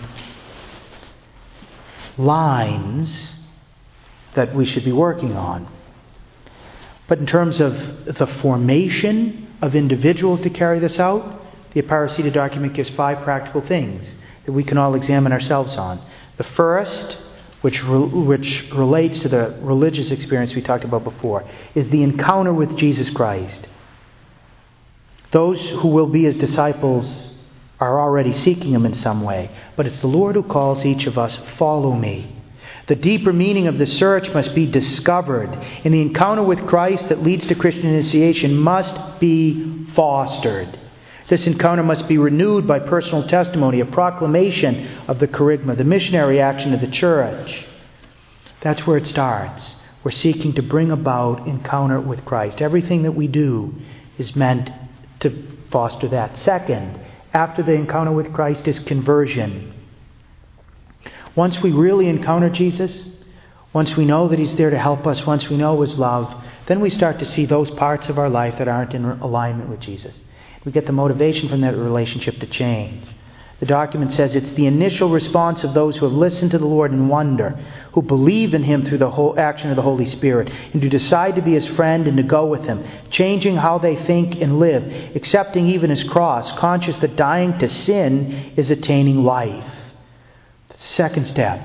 lines that we should be working on. But in terms of the formation of individuals to carry this out, the Aparecida document gives 5 practical things that we can all examine ourselves on. The first, which relates to the religious experience we talked about before, is the encounter with Jesus Christ. Those who will be His disciples are already seeking Him in some way, but it's the Lord who calls each of us, "Follow me." The deeper meaning of the search must be discovered, and the encounter with Christ that leads to Christian initiation must be fostered. This encounter must be renewed by personal testimony, a proclamation of the kerygma, the missionary action of the church. That's where it starts. We're seeking to bring about encounter with Christ. Everything that we do is meant to foster that. Second, after the encounter with Christ is conversion. Once we really encounter Jesus, once we know that He's there to help us, once we know His love, then we start to see those parts of our life that aren't in alignment with Jesus. We get the motivation from that relationship to change. The document says it's the initial response of those who have listened to the Lord in wonder, who believe in Him through the whole action of the Holy Spirit, and who decide to be His friend and to go with Him, changing how they think and live, accepting even His cross, conscious that dying to sin is attaining life. The second step.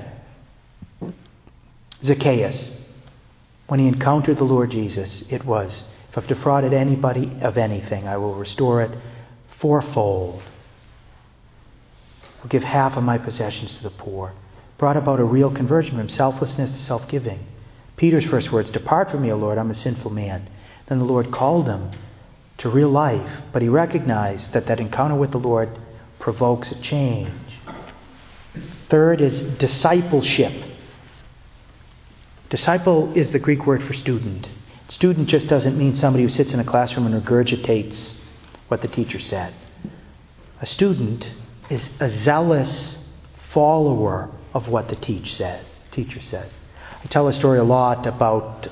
Zacchaeus, when he encountered the Lord Jesus, it was, "If I've defrauded anybody of anything, I will restore it fourfold. I'll give half of my possessions to the poor." Brought about a real conversion from selflessness to self-giving. Peter's first words, "Depart from me, O Lord, I'm a sinful man." Then the Lord called him to real life, but he recognized that that encounter with the Lord provokes a change. Third is discipleship. Disciple is the Greek word for student. Student just doesn't mean somebody who sits in a classroom and regurgitates what the teacher said. A student is a zealous follower of what the teacher says. I tell a story a lot about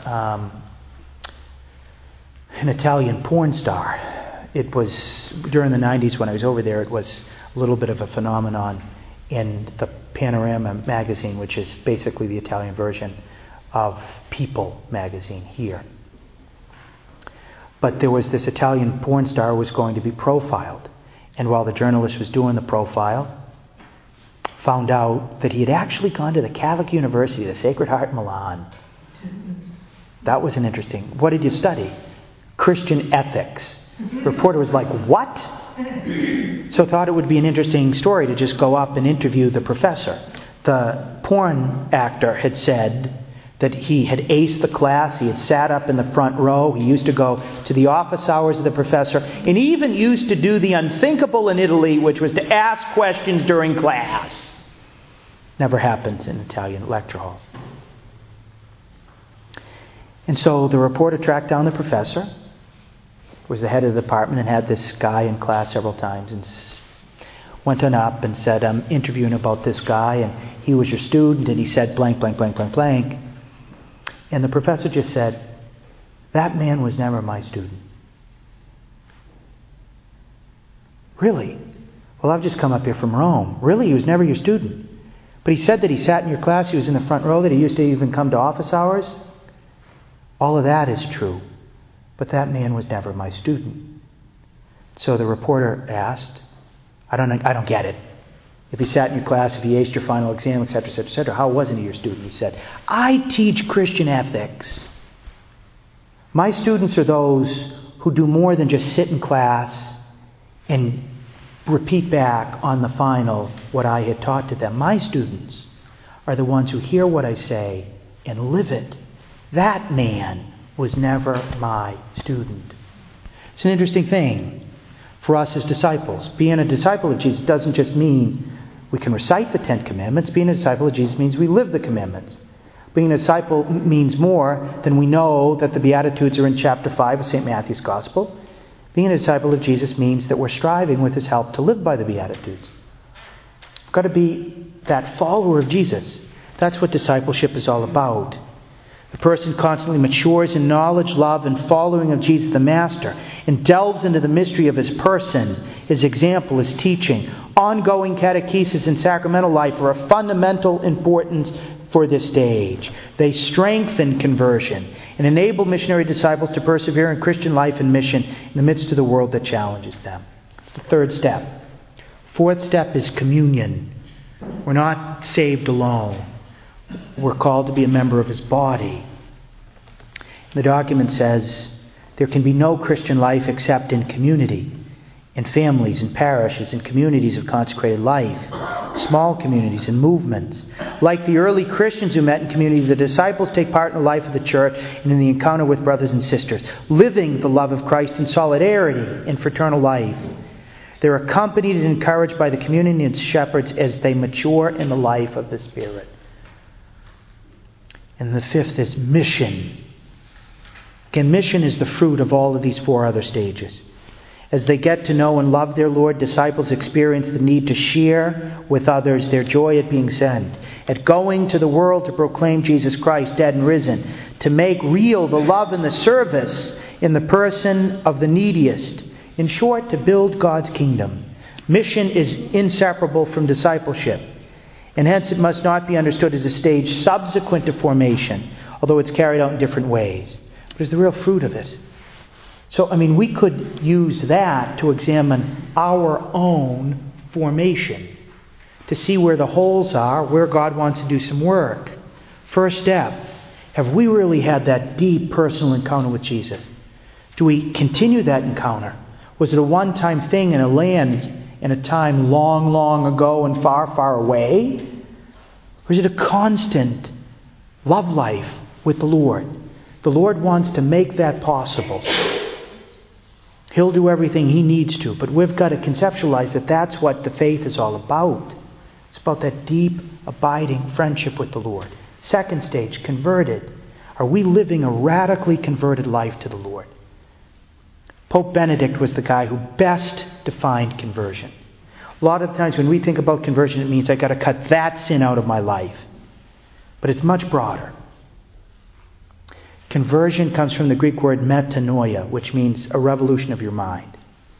an Italian porn star. It was during the 90s when I was over there. It was a little bit of a phenomenon in the Panorama magazine, which is basically the Italian version of People magazine here. But there was this Italian porn star who was going to be profiled. And while the journalist was doing the profile, found out that he had actually gone to the Catholic University, the Sacred Heart in Milan. That was an interesting. What did you study? Christian ethics. The reporter was like, "What?" So thought it would be an interesting story to just go up and interview the professor. The porn actor had said that he had aced the class. He had sat up in the front row. He used to go to the office hours of the professor, and he even used to do the unthinkable in Italy, which was to ask questions during class. Never happens in Italian lecture halls. And so the reporter tracked down the professor, was the head of the department, and had this guy in class several times, and went on up and said, "I'm interviewing about this guy, and he was your student," and he said blank, blank, blank, blank, blank. And the professor just said, "That man was never my student." "Really? Well, I've just come up here from Rome." "Really? He was never your student?" "But he said that he sat in your class, he was in the front row, that he used to even come to office hours." "All of that is true, but that man was never my student." So the reporter asked, I don't get it. If he sat in your class, if he aced your final exam, etc., etc., etc., how wasn't he your student?" He said, "I teach Christian ethics. My students are those who do more than just sit in class and repeat back on the final what I had taught to them. My students are the ones who hear what I say and live it. That man was never my student." It's an interesting thing for us as disciples. Being a disciple of Jesus doesn't just mean We can recite the 10 Commandments. Being a disciple of Jesus means we live the commandments. Being a disciple means more than we know that the Beatitudes are in chapter 5 of St. Matthew's Gospel. Being a disciple of Jesus means that we're striving with His help to live by the Beatitudes. We've got to be that follower of Jesus. That's what discipleship is all about. The person constantly matures in knowledge, love, and following of Jesus the Master, and delves into the mystery of His person, His example, His teaching. Ongoing catechesis and sacramental life are of fundamental importance for this stage. They strengthen conversion and enable missionary disciples to persevere in Christian life and mission in the midst of the world that challenges them. It's the third step. Fourth step is communion. We're not saved alone. We're called to be a member of His body. The document says there can be no Christian life except in community, in families, in parishes, in communities of consecrated life, small communities and movements. Like the early Christians who met in community, the disciples take part in the life of the church and in the encounter with brothers and sisters, living the love of Christ in solidarity in fraternal life. They're accompanied and encouraged by the community and shepherds as they mature in the life of the Spirit. And the fifth is mission. Again, mission is the fruit of all of these four other stages. As they get to know and love their Lord, disciples experience the need to share with others their joy at being sent, at going to the world to proclaim Jesus Christ, dead and risen, to make real the love and the service in the person of the neediest. In short, to build God's kingdom. Mission is inseparable from discipleship, and hence it must not be understood as a stage subsequent to formation, although it's carried out in different ways. But it's the real fruit of it. So, we could use that to examine our own formation, to see where the holes are, where God wants to do some work. First step, have we really had that deep personal encounter with Jesus? Do we continue that encounter? Was it a one-time thing in a land in a time long, long ago and far, far away? Or is it a constant love life with the Lord? The Lord wants to make that possible. He'll do everything He needs to, but we've got to conceptualize that that's what the faith is all about. It's about that deep, abiding friendship with the Lord. Second stage, converted. Are we living a radically converted life to the Lord? Pope Benedict was the guy who best defined conversion. A lot of times when we think about conversion, it means I've got to cut that sin out of my life. But it's much broader. Conversion comes from the Greek word metanoia, which means a revolution of your mind.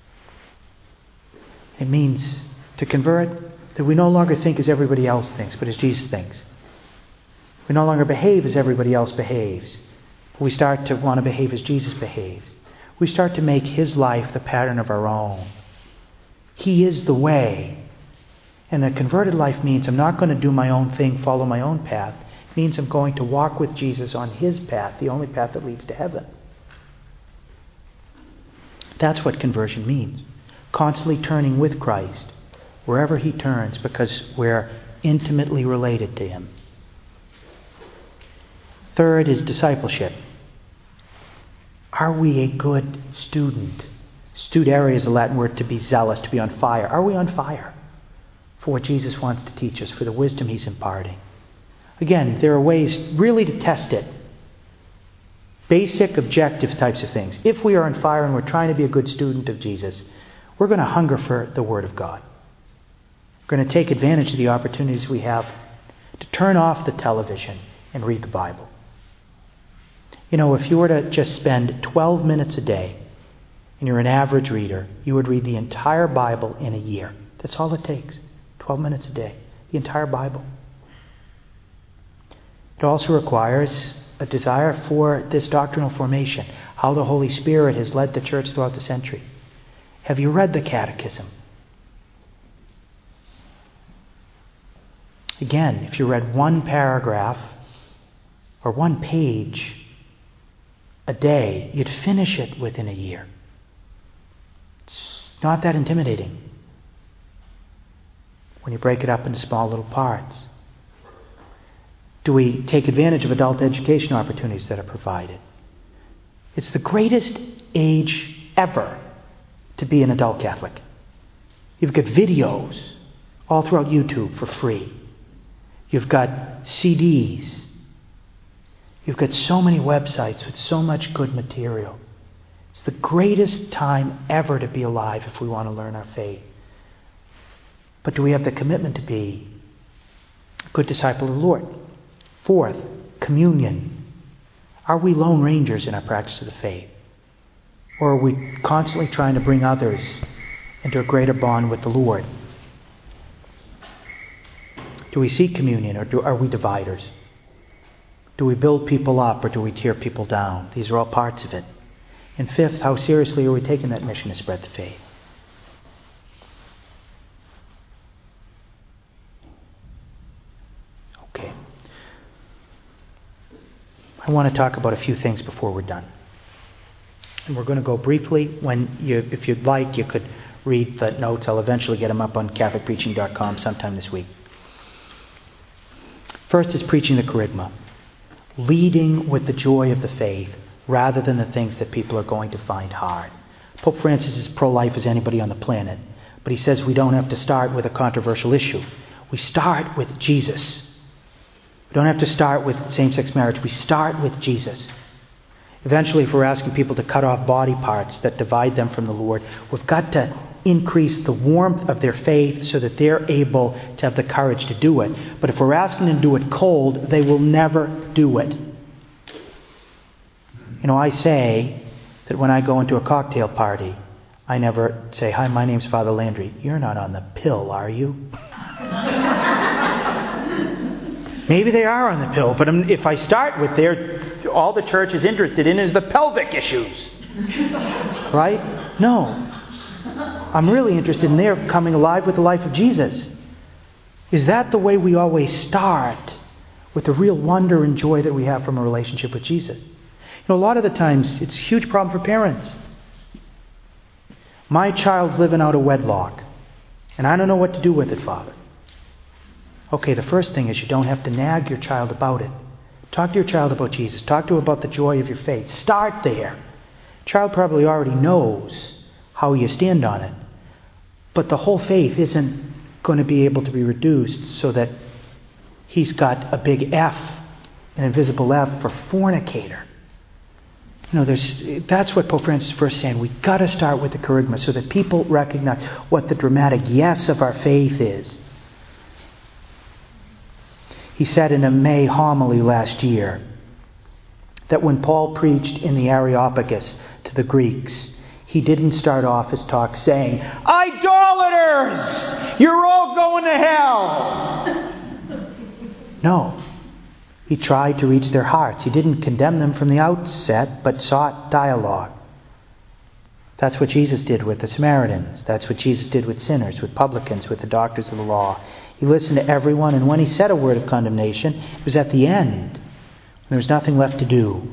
It means to convert that we no longer think as everybody else thinks, but as Jesus thinks. We no longer behave as everybody else behaves, but we start to want to behave as Jesus behaves. We start to make His life the pattern of our own. He is the way. And a converted life means I'm not going to do my own thing, follow my own path. It means I'm going to walk with Jesus on His path, the only path that leads to heaven. That's what conversion means. Constantly turning with Christ wherever He turns because we're intimately related to Him. Third is discipleship. Are we a good student? Studere is a Latin word to be zealous, to be on fire. Are we on fire for what Jesus wants to teach us, for the wisdom He's imparting? Again, there are ways really to test it. Basic, objective types of things. If we are on fire and we're trying to be a good student of Jesus, we're going to hunger for the Word of God. We're going to take advantage of the opportunities we have to turn off the television and read the Bible. If you were to just spend 12 minutes a day, and you're an average reader, you would read the entire Bible in a year. That's all it takes. 12 minutes a day. The entire Bible. It also requires a desire for this doctrinal formation, how the Holy Spirit has led the church throughout the century. Have you read the Catechism? Again, if you read one paragraph or one page a day, you'd finish it within a year. It's not that intimidating when you break it up into small little parts. Do we take advantage of adult education opportunities that are provided? It's the greatest age ever to be an adult Catholic. You've got videos all throughout YouTube for free. You've got CDs. You've got so many websites with so much good material. It's the greatest time ever to be alive if we want to learn our faith. But do we have the commitment to be a good disciple of the Lord? Fourth, communion. Are we lone rangers in our practice of the faith? Or are we constantly trying to bring others into a greater bond with the Lord? Do we seek communion, or are we dividers? Do we build people up, or do we tear people down? These are all parts of it. And fifth, how seriously are we taking that mission to spread the faith? Okay. I want to talk about a few things before we're done. And we're going to go briefly. If you'd like, you could read the notes. I'll eventually get them up on CatholicPreaching.com sometime this week. First is preaching the kerygma. Leading with the joy of the faith rather than the things that people are going to find hard. Pope Francis is pro-life as anybody on the planet, but he says we don't have to start with a controversial issue. We start with Jesus. We don't have to start with same-sex marriage. We start with Jesus. Eventually, if we're asking people to cut off body parts that divide them from the Lord, we've got to increase the warmth of their faith so that they're able to have the courage to do it. But if we're asking them to do it cold, they will never do it. You know, I say that when I go into a cocktail party, I never say, "Hi, my name's Father Landry." You're not on the pill, are you? Maybe they are on the pill, but if I start with all the church is interested in is the pelvic issues. Right? No. I'm really interested in their coming alive with the life of Jesus. Is that the way we always start? With the real wonder and joy that we have from a relationship with Jesus? You know, a lot of the times, it's a huge problem for parents. My child's living out of wedlock, and I don't know what to do with it, Father. Okay, the first thing is you don't have to nag your child about it. Talk to your child about Jesus. Talk to him about the joy of your faith. Start there. Child probably already knows how you stand on it. But the whole faith isn't going to be able to be reduced so that he's got a big F, an invisible F for fornicator. You know, that's what Pope Francis is first saying. We've got to start with the kerygma so that people recognize what the dramatic yes of our faith is. He said in a May homily last year that when Paul preached in the Areopagus to the Greeks, he didn't start off his talk saying, "Idolaters! You're all going to hell!" No. He tried to reach their hearts. He didn't condemn them from the outset, but sought dialogue. That's what Jesus did with the Samaritans. That's what Jesus did with sinners, with publicans, with the doctors of the law. He listened to everyone, and when he said a word of condemnation, it was at the end, when there was nothing left to do.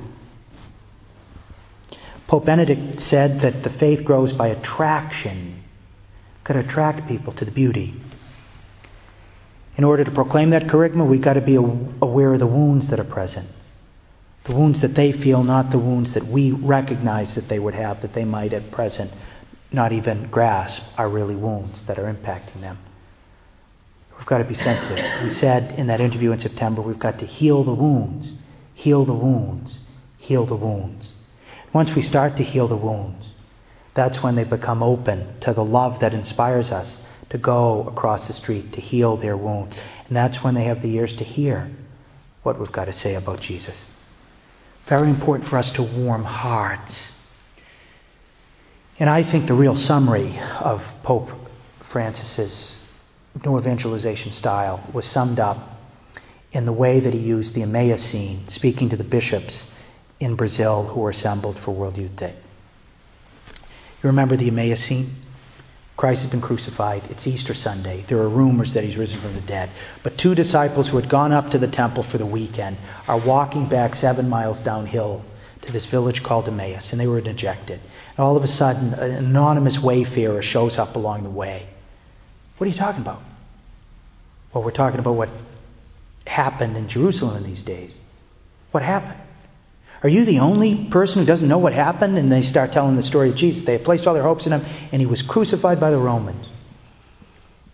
Pope Benedict said that the faith grows by attraction. Got to attract people to the beauty. In order to proclaim that kerygma, we've got to be aware of the wounds that are present. The wounds that they feel, not the wounds that we recognize that they would have, that they might at present not even grasp are really wounds that are impacting them. We've got to be sensitive. We said in that interview in September, we've got to heal the wounds, heal the wounds, heal the wounds. Once we start to heal the wounds, that's when they become open to the love that inspires us to go across the street to heal their wounds. And that's when they have the ears to hear what we've got to say about Jesus. Very important for us to warm hearts. And I think the real summary of Pope Francis's new evangelization style was summed up in the way that he used the Emmaus scene, speaking to the bishops in Brazil who were assembled for World Youth Day. You remember the Emmaus scene? Christ has been crucified. It's Easter Sunday. There are rumors that he's risen from the dead. But two disciples who had gone up to the temple for the weekend are walking back 7 miles downhill to this village called Emmaus, and they were dejected. And all of a sudden, an anonymous wayfarer shows up along the way. What are you talking about? Well, we're talking about what happened in Jerusalem in these days. What happened? Are you the only person who doesn't know what happened? And they start telling the story of Jesus. They had placed all their hopes in him, and he was crucified by the Romans.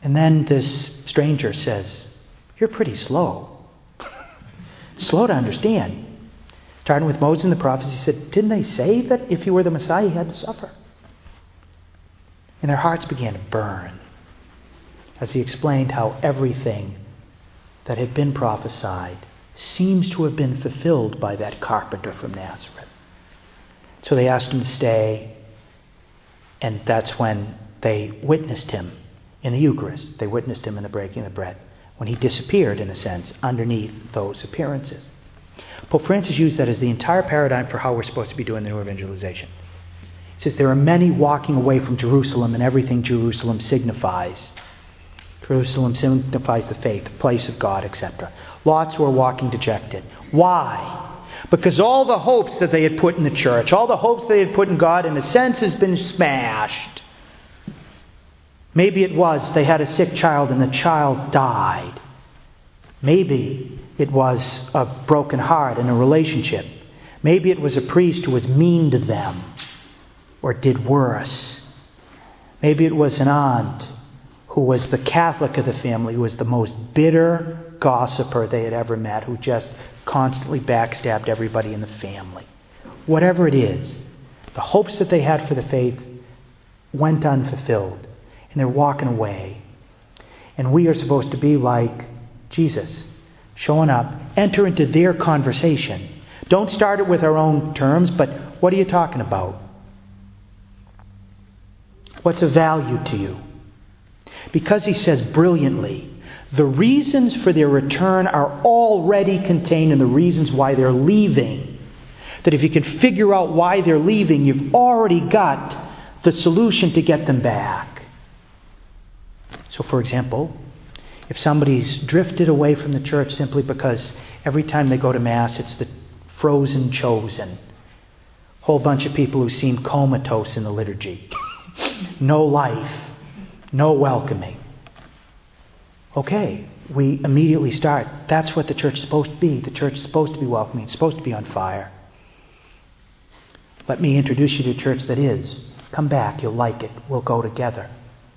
And then this stranger says, "You're pretty slow. Slow to understand." Starting with Moses and the prophets, he said, "Didn't they say that if you were the Messiah, you had to suffer?" And their hearts began to burn as he explained how everything that had been prophesied seems to have been fulfilled by that carpenter from Nazareth. So they asked him to stay, and that's when they witnessed him in the Eucharist. They witnessed him in the breaking of the bread, when he disappeared, in a sense, underneath those appearances. Pope Francis used that as the entire paradigm for how we're supposed to be doing the new evangelization. He says there are many walking away from Jerusalem and everything Jerusalem signifies. Jerusalem signifies the faith, the place of God, etc. Lots who are walking dejected. Why? Because all the hopes that they had put in the church, all the hopes they had put in God, in a sense, has been smashed. Maybe it was they had a sick child and the child died. Maybe it was a broken heart in a relationship. Maybe it was a priest who was mean to them or did worse. Maybe it was an aunt who was the Catholic of the family, who was the most bitter gossiper they had ever met, who just constantly backstabbed everybody in the family. Whatever it is, the hopes that they had for the faith went unfulfilled, and they're walking away. And we are supposed to be like Jesus, showing up, enter into their conversation. Don't start it with our own terms, but what are you talking about? What's of value to you? Because he says brilliantly, the reasons for their return are already contained in the reasons why they're leaving. That if you can figure out why they're leaving, you've already got the solution to get them back. So, for example, if somebody's drifted away from the church simply because every time they go to Mass, it's the frozen chosen. Whole bunch of people who seem comatose in the liturgy. No life. No welcoming. Okay, we immediately start. That's what the church is supposed to be. The church is supposed to be welcoming. It's supposed to be on fire. Let me introduce you to a church that is. Come back, you'll like it. We'll go together.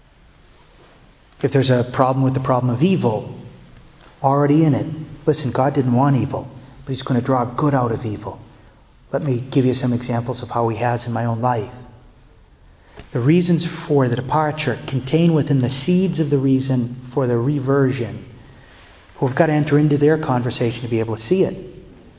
If there's a problem with the problem of evil, already in it, listen, God didn't want evil, but He's going to draw good out of evil. Let me give you some examples of how He has in my own life. The reasons for the departure contain within the seeds of the reason for the reversion. We've got to enter into their conversation to be able to see it.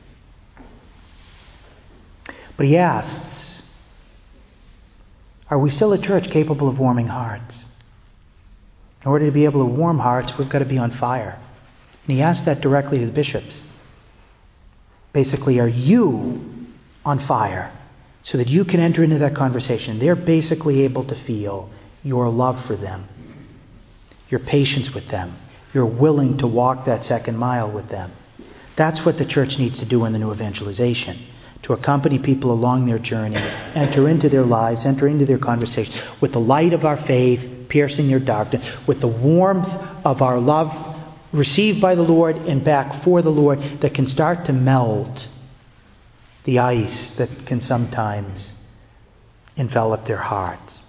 But he asks, are we still a church capable of warming hearts? In order to be able to warm hearts, we've got to be on fire. And he asked that directly to the bishops. Basically, are you on fire? So that you can enter into that conversation. They're basically able to feel your love for them, your patience with them, you're willing to walk that second mile with them. That's what the church needs to do in the new evangelization, to accompany people along their journey, enter into their lives, enter into their conversations with the light of our faith piercing their darkness, with the warmth of our love received by the Lord and back for the Lord that can start to melt the ice that can sometimes envelop their hearts.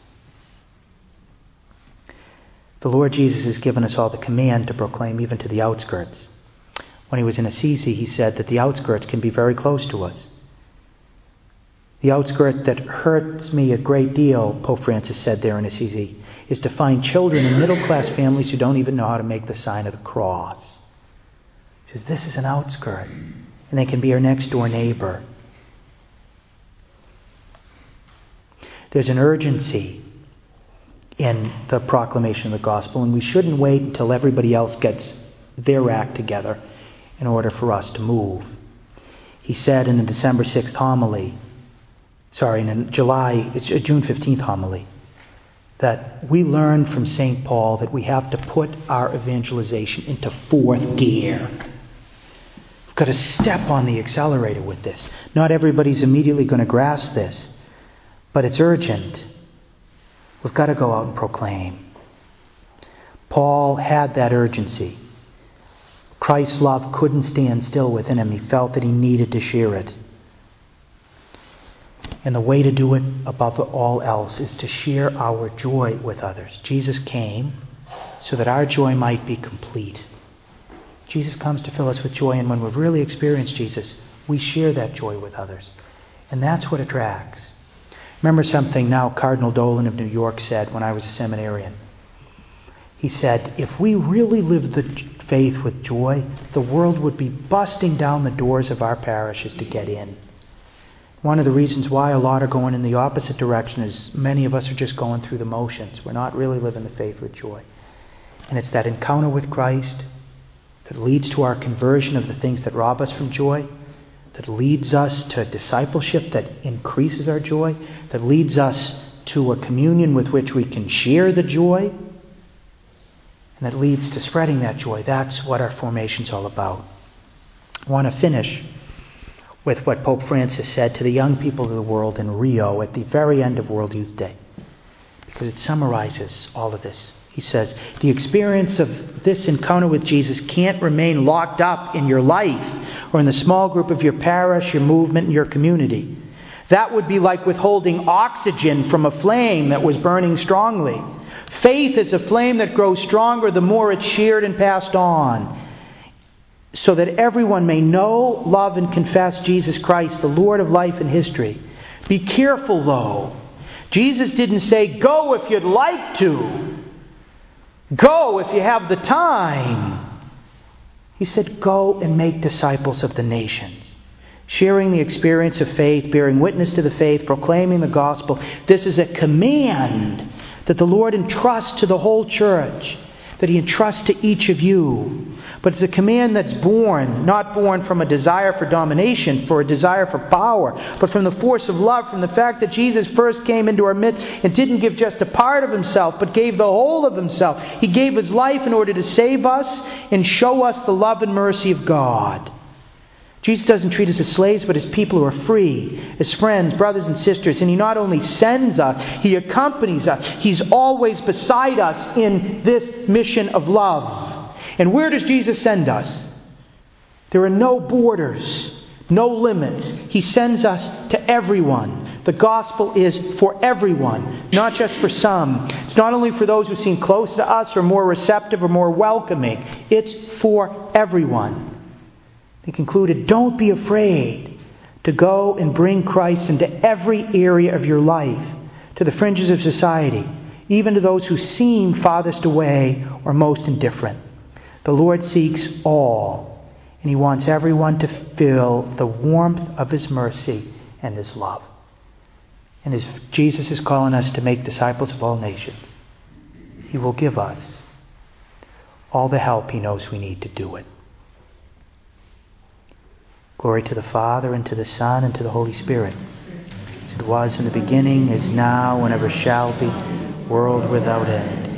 The Lord Jesus has given us all the command to proclaim even to the outskirts. When he was in Assisi, he said that the outskirts can be very close to us. The outskirt that hurts me a great deal, Pope Francis said there in Assisi, is to find children in middle-class families who don't even know how to make the sign of the cross. He says, this is an outskirt, and they can be our next-door neighbor. There's an urgency in the proclamation of the gospel, and we shouldn't wait until everybody else gets their act together in order for us to move. He said in a December 6th homily, in a June 15th homily, that we learn from St. Paul that we have to put our evangelization into fourth gear. We've got to step on the accelerator with this. Not everybody's immediately going to grasp this. But it's urgent. We've got to go out and proclaim. Paul had that urgency. Christ's love couldn't stand still within him. He felt that he needed to share it. And the way to do it above all else is to share our joy with others. Jesus came so that our joy might be complete. Jesus comes to fill us with joy, and when we've really experienced Jesus, we share that joy with others. And that's what attracts. Remember something now Cardinal Dolan of New York said when I was a seminarian. He said, if we really lived the faith with joy, the world would be busting down the doors of our parishes to get in. One of the reasons why a lot are going in the opposite direction is many of us are just going through the motions. We're not really living the faith with joy. And it's that encounter with Christ that leads to our conversion of the things that rob us from joy, that leads us to discipleship that increases our joy, that leads us to a communion with which we can share the joy, and that leads to spreading that joy. That's what our formation's all about. I want to finish with what Pope Francis said to the young people of the world in Rio at the very end of World Youth Day, because it summarizes all of this. He says, the experience of this encounter with Jesus can't remain locked up in your life or in the small group of your parish, your movement, and your community. That would be like withholding oxygen from a flame that was burning strongly. Faith is a flame that grows stronger the more it's shared and passed on, so that everyone may know, love, and confess Jesus Christ, the Lord of life and history. Be careful, though. Jesus didn't say, go if you'd like to. Go if you have the time. He said, go and make disciples of the nations. Sharing the experience of faith, bearing witness to the faith, proclaiming the gospel. This is a command that the Lord entrusts to the whole church, that He entrusts to each of you. But it's a command that's not born from a desire for domination, for a desire for power, but from the force of love, from the fact that Jesus first came into our midst and didn't give just a part of Himself, but gave the whole of Himself. He gave His life in order to save us and show us the love and mercy of God. Jesus doesn't treat us as slaves, but as people who are free, as friends, brothers and sisters. And He not only sends us, He accompanies us. He's always beside us in this mission of love. And where does Jesus send us? There are no borders, no limits. He sends us to everyone. The gospel is for everyone, not just for some. It's not only for those who seem close to us or more receptive or more welcoming. It's for everyone. He concluded, don't be afraid to go and bring Christ into every area of your life, to the fringes of society, even to those who seem farthest away or most indifferent. The Lord seeks all, and He wants everyone to feel the warmth of His mercy and His love. And as Jesus is calling us to make disciples of all nations, He will give us all the help He knows we need to do it. Glory to the Father, and to the Son, and to the Holy Spirit, as it was in the beginning, is now, and ever shall be, world without end.